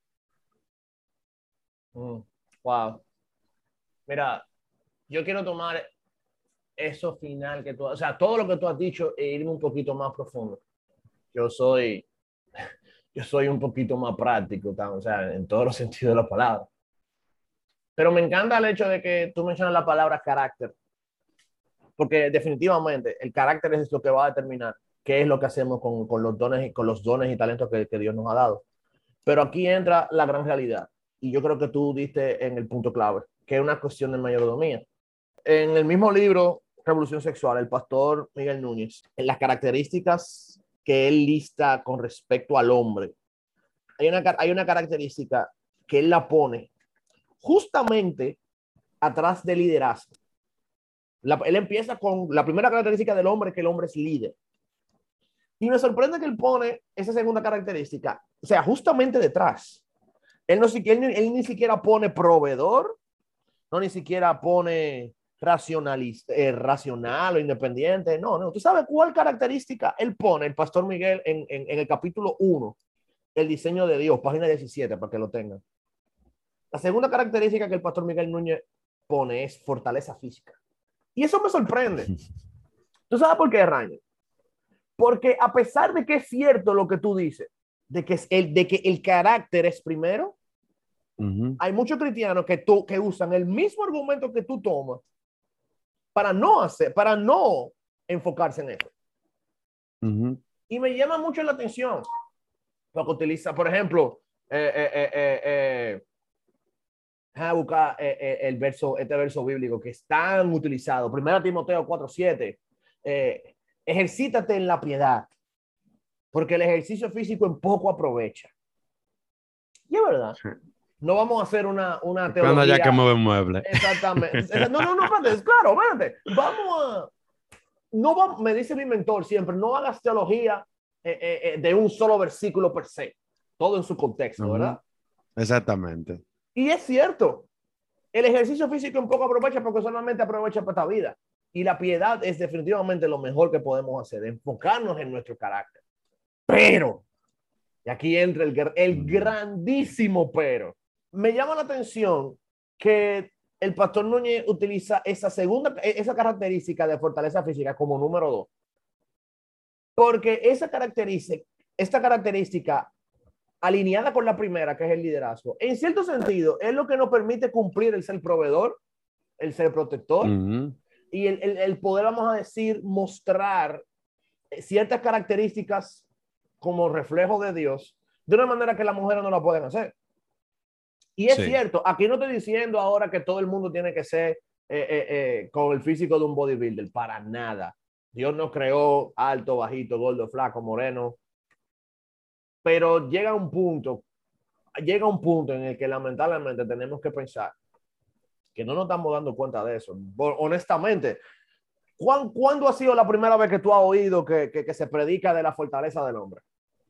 Wow. Mira, yo quiero tomar eso final que tú, o sea, todo lo que tú has dicho e irme un poquito más profundo. Yo soy, yo soy un poquito más práctico, o sea, en todos los sentidos de la palabra. Pero me encanta el hecho de que tú mencionas la palabra carácter, porque definitivamente el carácter es lo que va a determinar qué es lo que hacemos con los dones y talentos que Dios nos ha dado. Pero aquí entra la gran realidad, y yo creo que tú diste en el punto clave, que es una cuestión de mayordomía. En el mismo libro, Revolución Sexual, el pastor Miguel Núñez, en las características que él lista con respecto al hombre, hay una característica que él la pone justamente atrás de liderazgo. Él empieza con la primera característica del hombre, que el hombre es líder. Y me sorprende que él pone esa segunda característica, o sea, justamente detrás. Él ni siquiera pone proveedor, no ni siquiera pone racional o independiente. No, no. ¿Tú sabes cuál característica él pone, el pastor Miguel, en el capítulo 1, el diseño de Dios, página 17, para que lo tengan? La segunda característica que el pastor Miguel Núñez pone es fortaleza física. Y eso me sorprende. ¿Tú sabes por qué, Raño? Porque a pesar de que es cierto lo que tú dices, de que el carácter es primero, hay muchos cristianos que usan el mismo argumento que tú tomas para no enfocarse en eso. Y me llama mucho la atención lo que utiliza, por ejemplo, a buscar este verso bíblico que es tan utilizado. 1 Timoteo 4:7. Ejercítate en la piedad, porque el ejercicio físico en poco aprovecha. Y es verdad. No vamos a hacer una teología. Cuando ya que mueve un mueble. Exactamente. No, espérate, claro, espérate. Me dice mi mentor siempre, no hagas teología de un solo versículo per se, todo en su contexto, ¿verdad? Exactamente. Y es cierto, el ejercicio físico un poco aprovecha porque solamente aprovecha para esta vida. Y la piedad es definitivamente lo mejor que podemos hacer, enfocarnos en nuestro carácter. Pero, y aquí entra el grandísimo pero, me llama la atención que el pastor Núñez utiliza esa característica de fortaleza física como número 2. Porque esta característica alineada con la primera, que es el liderazgo, en cierto sentido, es lo que nos permite cumplir el ser proveedor, el ser protector y el poder, vamos a decir, mostrar ciertas características como reflejo de Dios de una manera que las mujeres no la pueden hacer. Y es cierto, aquí no estoy diciendo ahora que todo el mundo tiene que ser con el físico de un bodybuilder, para nada. Dios nos creó alto, bajito, gordo, flaco, moreno, pero llega un punto en el que lamentablemente tenemos que pensar que no nos estamos dando cuenta de eso. Honestamente, ¿cuándo ha sido la primera vez que tú has oído que se predica de la fortaleza del hombre?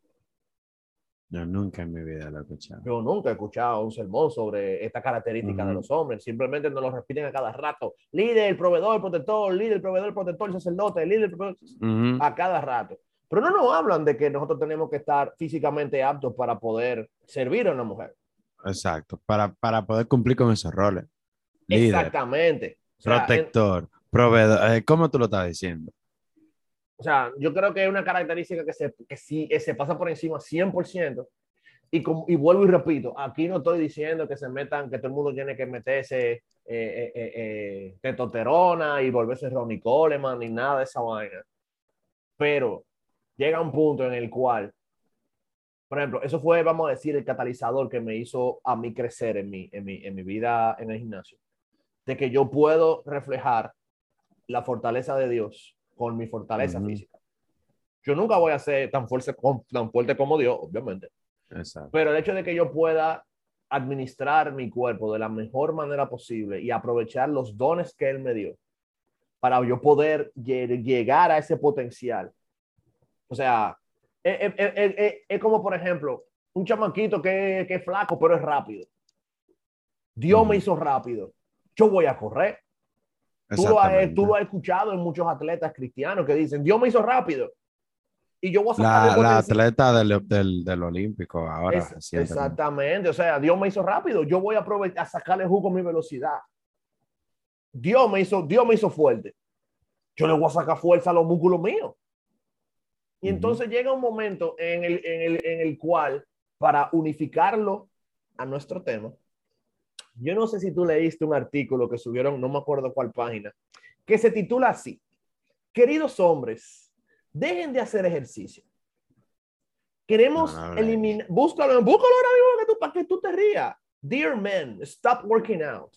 Yo nunca en mi vida lo he escuchado. Yo nunca he escuchado un sermón sobre esta característica de los hombres. Simplemente nos lo repiten a cada rato. Líder, el proveedor, el protector, líder, el proveedor, el protector, el sacerdote, el líder, el proveedor, a cada rato. Pero no nos hablan de que nosotros tenemos que estar físicamente aptos para poder servir a una mujer. Exacto, para poder cumplir con esos roles. Líder, exactamente. O sea, protector, proveedor. ¿Cómo tú lo estás diciendo? O sea, yo creo que es una característica que sí se pasa por encima 100%. Y vuelvo y repito, aquí no estoy diciendo que se metan, que todo el mundo tiene que meterse testosterona y volverse Ronnie Coleman ni nada de esa vaina. Pero llega un punto en el cual, por ejemplo, eso fue, vamos a decir, el catalizador que me hizo a mí crecer en mi vida en el gimnasio. De que yo puedo reflejar la fortaleza de Dios con mi fortaleza física. Yo nunca voy a ser tan fuerte como Dios, obviamente. Exacto. Pero el hecho de que yo pueda administrar mi cuerpo de la mejor manera posible y aprovechar los dones que Él me dio para yo poder llegar a ese potencial. O sea, es como, por ejemplo, un chamaquito que es flaco, pero es rápido. Dios me hizo rápido. Yo voy a correr. Tú lo has escuchado en muchos atletas cristianos que dicen, Dios me hizo rápido. Y yo voy a sacar la atleta del Olímpico ahora. Exactamente. O sea, Dios me hizo rápido. Yo voy a sacarle jugo a mi velocidad. Dios me hizo fuerte. Yo le voy a sacar fuerza a los músculos míos. Y entonces llega un momento en el cual, para unificarlo a nuestro tema, yo no sé si tú leíste un artículo que subieron, no me acuerdo cuál página, que se titula así: queridos hombres, dejen de hacer ejercicio. Queremos eliminar, búscalo ahora mismo para que tú te rías. Dear men, stop working out.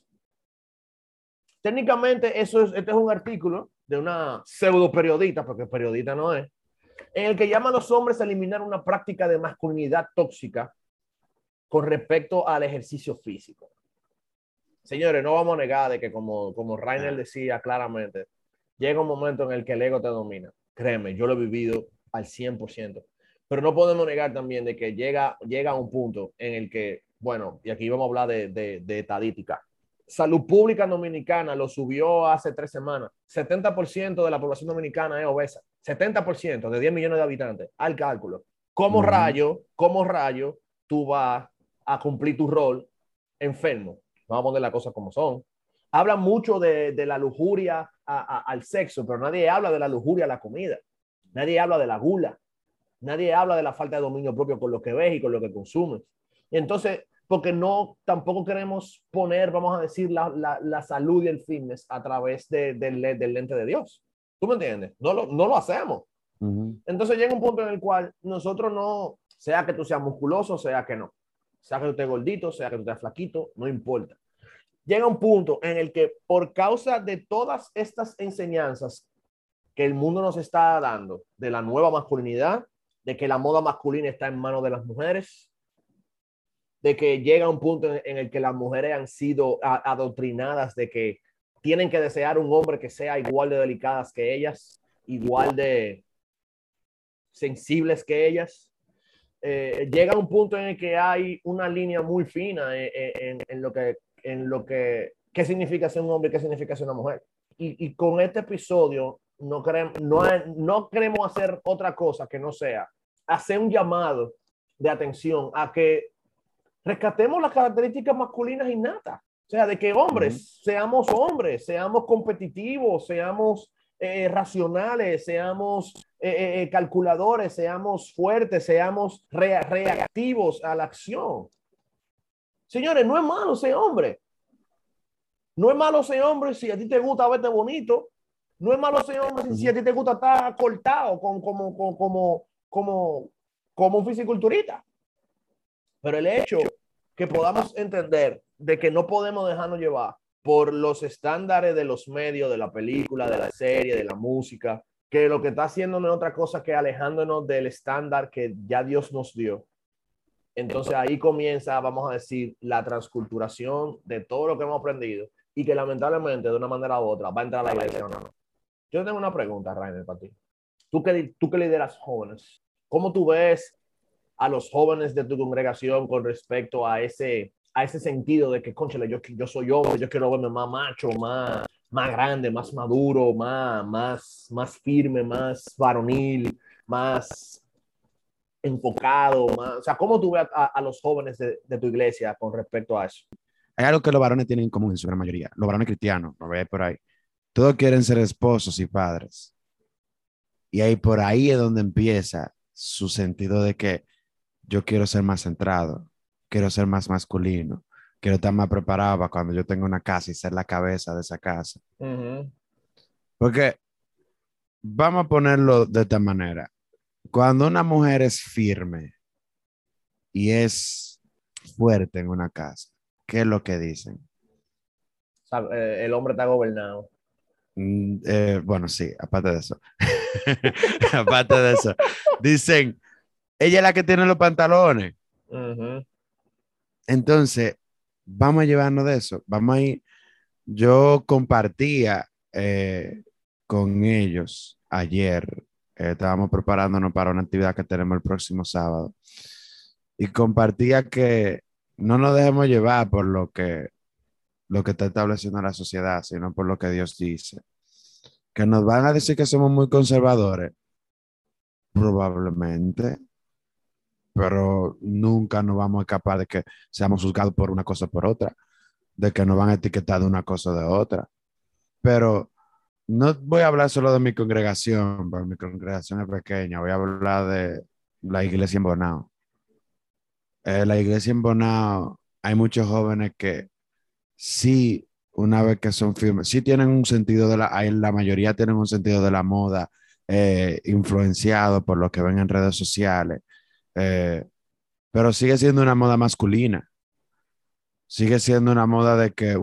Técnicamente, este es un artículo de una pseudo periodista, porque periodista no es, en el que llama a los hombres a eliminar una práctica de masculinidad tóxica con respecto al ejercicio físico. Señores, no vamos a negar de que, como Rainer decía claramente, llega un momento en el que el ego te domina. Créeme, yo lo he vivido al 100%. Pero no podemos negar también de que llega un punto en el que, bueno, y aquí vamos a hablar de estadística. Salud Pública Dominicana lo subió hace 3 semanas. 70% de la población dominicana es obesa. 70% de 10 millones de habitantes. Al cálculo. ¿Cómo rayo tú vas a cumplir tu rol enfermo? Vamos a poner las cosas como son. Hablan mucho de la lujuria al sexo, pero nadie habla de la lujuria a la comida. Nadie habla de la gula. Nadie habla de la falta de dominio propio con lo que ves y con lo que consumes. Y entonces, porque tampoco queremos poner, vamos a decir, la salud y el fitness a través del lente de Dios. ¿Tú me entiendes? No lo hacemos. Entonces llega un punto en el cual nosotros no, sea que tú seas musculoso, sea que no. Sea que tú estés gordito, sea que tú estés flaquito, no importa. Llega un punto en el que, por causa de todas estas enseñanzas que el mundo nos está dando, de la nueva masculinidad, de que la moda masculina está en manos de las mujeres, de que llega un punto en el que las mujeres han sido adoctrinadas de que tienen que desear un hombre que sea igual de delicadas que ellas, igual de sensibles que ellas. Llega un punto en el que hay una línea muy fina en lo que qué significa ser un hombre y qué significa ser una mujer. Y con este episodio no queremos hacer otra cosa que no sea hacer un llamado de atención a que rescatemos las características masculinas innatas. O sea, de que hombres, seamos competitivos, seamos racionales, seamos calculadores, seamos fuertes, seamos reactivos a la acción. Señores, no es malo ser hombre. No es malo ser hombre si a ti te gusta verte bonito. No es malo ser hombre si a ti te gusta estar cortado como un fisiculturista. Pero el hecho que podamos entender de que no podemos dejarnos llevar por los estándares de los medios, de la película, de la serie, de la música, que lo que está haciendo no es otra cosa que alejándonos del estándar que ya Dios nos dio. Entonces ahí comienza, vamos a decir, la transculturación de todo lo que hemos aprendido y que lamentablemente de una manera u otra va a entrar a la iglesia o no. Yo tengo una pregunta, Rainer, para ti. Tú que lideras jóvenes, ¿cómo tú ves a los jóvenes de tu congregación con respecto a ese sentido de que, cónchale, yo soy hombre, yo quiero verme más macho, más grande, más maduro, más firme, más varonil, más enfocado, más, o sea, ¿cómo tú ves a los jóvenes de tu iglesia con respecto a eso? Hay algo que los varones tienen en común en su gran mayoría. Los varones cristianos, lo ve por ahí. Todos quieren ser esposos y padres. Y ahí por ahí es donde empieza su sentido de que yo quiero ser más centrado, quiero ser más masculino, quiero estar más preparado para cuando yo tenga una casa y ser la cabeza de esa casa. Porque vamos a ponerlo de esta manera. Cuando una mujer es firme y es fuerte en una casa, ¿qué es lo que dicen? O sea, el hombre está gobernado. Bueno, sí, aparte de eso. Aparte de eso. Dicen, ella es la que tiene los pantalones. Entonces, vamos a llevarnos de eso. Vamos a ir. Yo compartía con ellos ayer. Estábamos preparándonos para una actividad que tenemos el próximo sábado. Y compartía que no nos dejemos llevar por lo que está estableciendo la sociedad, sino por lo que Dios dice. Que nos van a decir que somos muy conservadores, probablemente, pero nunca nos vamos a escapar de que seamos juzgados por una cosa o por otra, de que nos van a etiquetar de una cosa o de otra. Pero no voy a hablar solo de mi congregación, porque mi congregación es pequeña, voy a hablar de la iglesia en Bonao. La iglesia en Bonao, hay muchos jóvenes que sí, una vez que son firmes, sí tienen un sentido la mayoría tienen un sentido de la moda, influenciado por lo que ven en redes sociales, eh, pero sigue siendo una moda masculina, sigue siendo una moda de que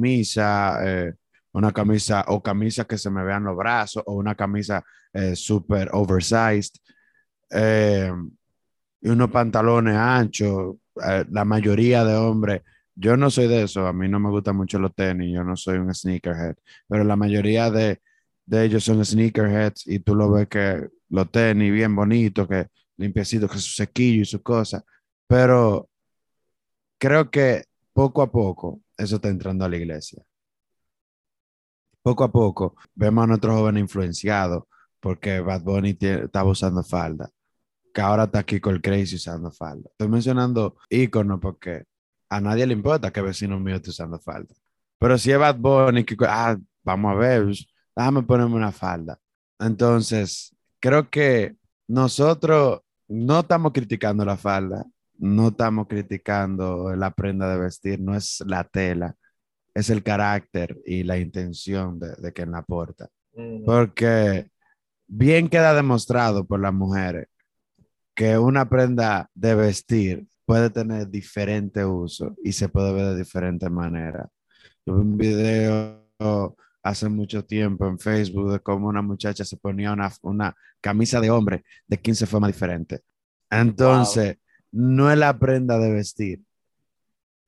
una camisa o camisa que se me vean los brazos o una camisa super oversized, eh, y unos pantalones anchos, la mayoría de hombres. Yo no soy de eso, a mí no me gustan mucho los tenis, yo no soy un sneakerhead, pero la mayoría de ellos son sneakerheads y tú lo ves que los tenis bien bonitos, que limpiecitos, que su sequillo y su cosa, pero creo que poco a poco eso está entrando a la iglesia. Poco a poco vemos a nuestros jóvenes influenciados porque Bad Bunny estaba usando falda, que ahora está aquí con el Crazy usando falda. Estoy mencionando íconos porque a nadie le importa que vecino mío esté usando falda. Pero si es Bad Bunny, vamos a ver, déjame ponerme una falda. Entonces, creo que nosotros no estamos criticando la falda, no estamos criticando la prenda de vestir, no es la tela, es el carácter y la intención de quien la porta. Porque bien queda demostrado por las mujeres que una prenda de vestir puede tener diferente uso y se puede ver de diferente manera. Yo vi un video hace mucho tiempo en Facebook de cómo una muchacha se ponía una camisa de hombre de 15 formas diferentes. Entonces, no es la prenda de vestir, es el carácter y la intención de quien la porta. Porque bien queda demostrado por las mujeres que una prenda de vestir puede tener diferente uso y se puede ver de diferente manera. Yo vi un video hace mucho tiempo en Facebook de cómo una muchacha se ponía una camisa de hombre de 15 formas diferentes. Entonces, no es la prenda de vestir,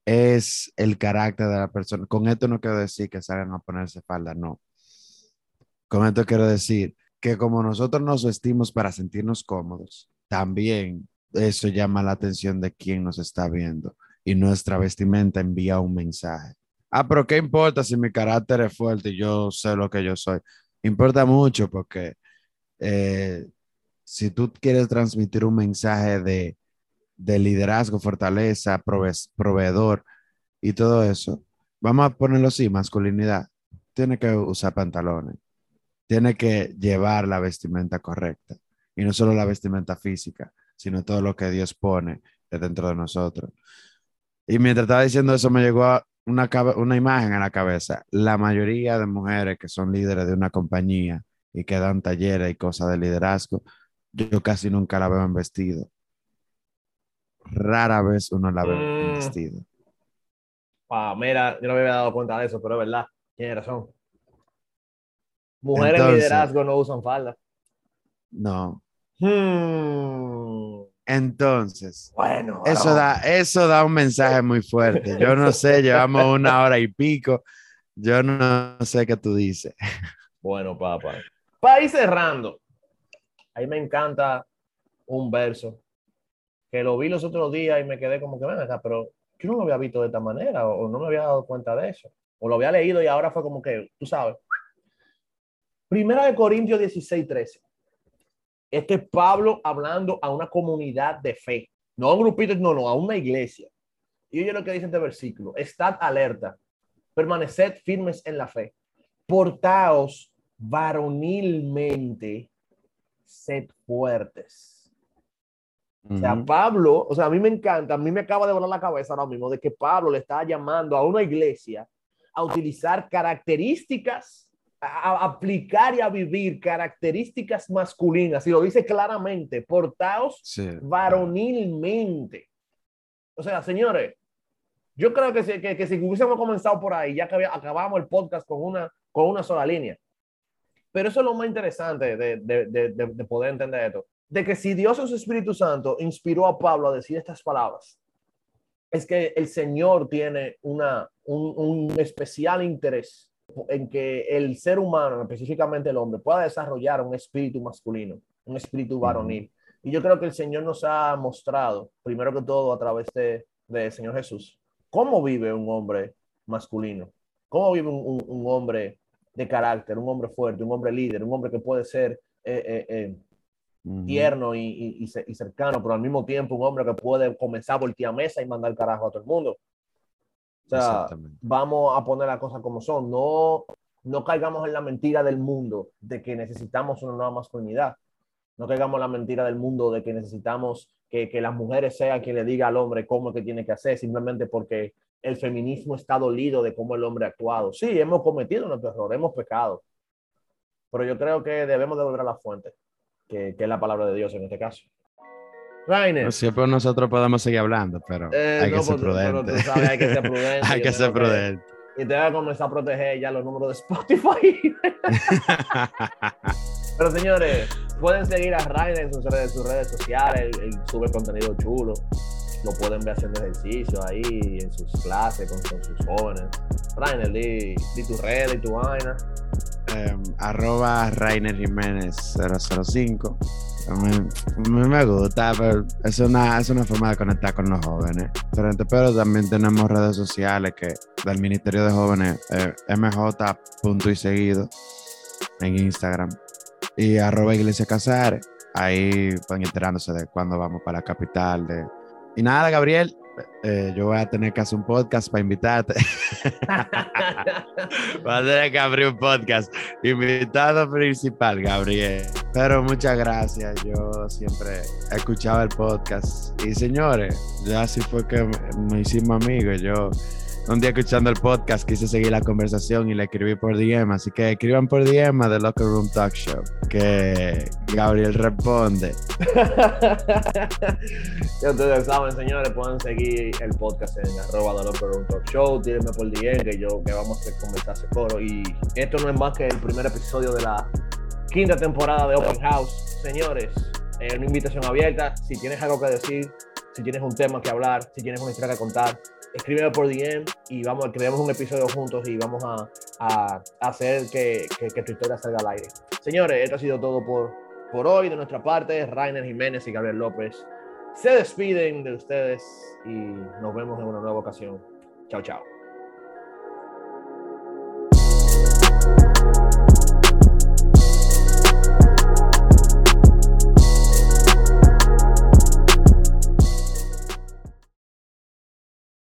es el carácter de la persona. Con esto no quiero decir que salgan a ponerse falda, no. Con esto quiero decir que como nosotros nos vestimos para sentirnos cómodos, también eso llama la atención de quien nos está viendo y nuestra vestimenta envía un mensaje. Ah, pero ¿qué importa si mi carácter es fuerte y yo sé lo que yo soy? Importa mucho porque eh, si tú quieres transmitir un mensaje de liderazgo, fortaleza, proveedor y todo eso, vamos a ponerlo así, masculinidad, tiene que usar pantalones, tiene que llevar la vestimenta correcta. Y no solo la vestimenta física, sino todo lo que Dios pone dentro de nosotros. Y mientras estaba diciendo eso, me llegó una imagen a la cabeza. La mayoría de mujeres que son líderes de una compañía y que dan talleres y cosas de liderazgo, yo casi nunca la veo en vestido. Rara vez uno la ve en Mm, vestido. mira, yo no me había dado cuenta de eso, pero es verdad, tienes razón. Mujeres en Entonces, liderazgo no usan falda. no. Hmm, Entonces, bueno, varón. eso da un mensaje muy fuerte. Yo no sé, llevamos 1 hora y pico. Yo no sé qué tú dices. Bueno, papá. Para ir cerrando, ahí me encanta un verso que lo vi los otros días y me quedé como que, ven acá, pero yo no lo había visto de esta manera o no me había dado cuenta de eso. O lo había leído y ahora fue como que, tú sabes. Primera de Corintios 16:13. Este es Pablo hablando a una comunidad de fe. No a un grupito, no, a una iglesia. Y oye lo que dice este versículo. Estad alerta, permaneced firmes en la fe. Portaos varonilmente, sed fuertes. O sea, Ujú. Pablo, o sea, a mí me encanta, a mí me acaba de volar la cabeza ahora mismo de que Pablo le está llamando a una iglesia a utilizar características, a aplicar y a vivir características masculinas. Y lo dice claramente, portaos Sí, claro. varonilmente. O sea, señores, yo creo que si hubiésemos comenzado por ahí, ya que acabamos el podcast con una sola línea. Pero eso es lo más interesante de poder entender esto. De que si Dios en su Espíritu Santo inspiró a Pablo a decir estas palabras, es que el Señor tiene un especial interés en que el ser humano, específicamente el hombre, pueda desarrollar un espíritu masculino, un espíritu Ujú. varonil. Y yo creo que el Señor nos ha mostrado, primero que todo a través de Señor Jesús, cómo vive un hombre masculino, cómo vive un hombre de carácter, un hombre fuerte, un hombre líder, un hombre que puede ser Ujú. tierno y cercano, pero al mismo tiempo un hombre que puede comenzar a voltear mesa y mandar el carajo a todo el mundo. O sea, Exactamente. vamos a poner las cosas como son. No, no caigamos en la mentira del mundo de que necesitamos una nueva masculinidad. No caigamos en la mentira del mundo de que necesitamos que las mujeres sean quien le diga al hombre cómo es que tiene que hacer, simplemente porque el feminismo está dolido de cómo el hombre ha actuado. Sí, hemos cometido nuestro error, hemos pecado, pero yo creo que debemos de volver a la fuente, que es la palabra de Dios en este caso. No, Rainer, siempre nosotros podemos seguir hablando, pero hay que no, ser pero prudente. tú sabes, hay que ser prudente. Hay Yo que ser tengo que. prudente. Y te voy a comenzar a proteger ya los números de Spotify. Pero señores, pueden seguir a Rainer en sus redes sociales. Él sube contenido chulo. Lo pueden ver haciendo ejercicio ahí en sus clases con sus jóvenes. Rainer, di tu red y tu vaina. Arroba Rainer Jiménez 005. Me gusta, pero es una forma de conectar con los jóvenes. Pero también tenemos redes sociales que del Ministerio de Jóvenes, mj. y seguido en Instagram. Y arroba Iglesia Casares. Ahí van enterándose de cuándo vamos para la capital. Y nada, Gabriel, yo voy a tener que hacer un podcast para invitarte. Voy a tener que abrir un podcast. Invitado principal, Gabriel. Pero muchas gracias. Yo siempre he escuchado el podcast. Y señores, ya así fue que me hicimos amigos. Yo un día escuchando el podcast quise seguir la conversación y le escribí por DM. Así que escriban por DM a The Locker Room Talk Show, que Gabriel responde. Ya ustedes saben, señores, pueden seguir el podcast en @talk show, tírenme por DM que vamos a comenzar ese coro. Y esto no es más que el primer episodio de la quinta temporada de Open House. Señores, una invitación abierta. Si tienes algo que decir, si tienes un tema que hablar, si tienes una historia que contar, escríbeme por DM y vamos, creemos un episodio juntos y vamos a hacer que tu historia salga al aire. Señores, esto ha sido todo por hoy de nuestra parte. Rainer Jiménez y Gabriel López se despiden de ustedes y nos vemos en una nueva ocasión. Chao, chao.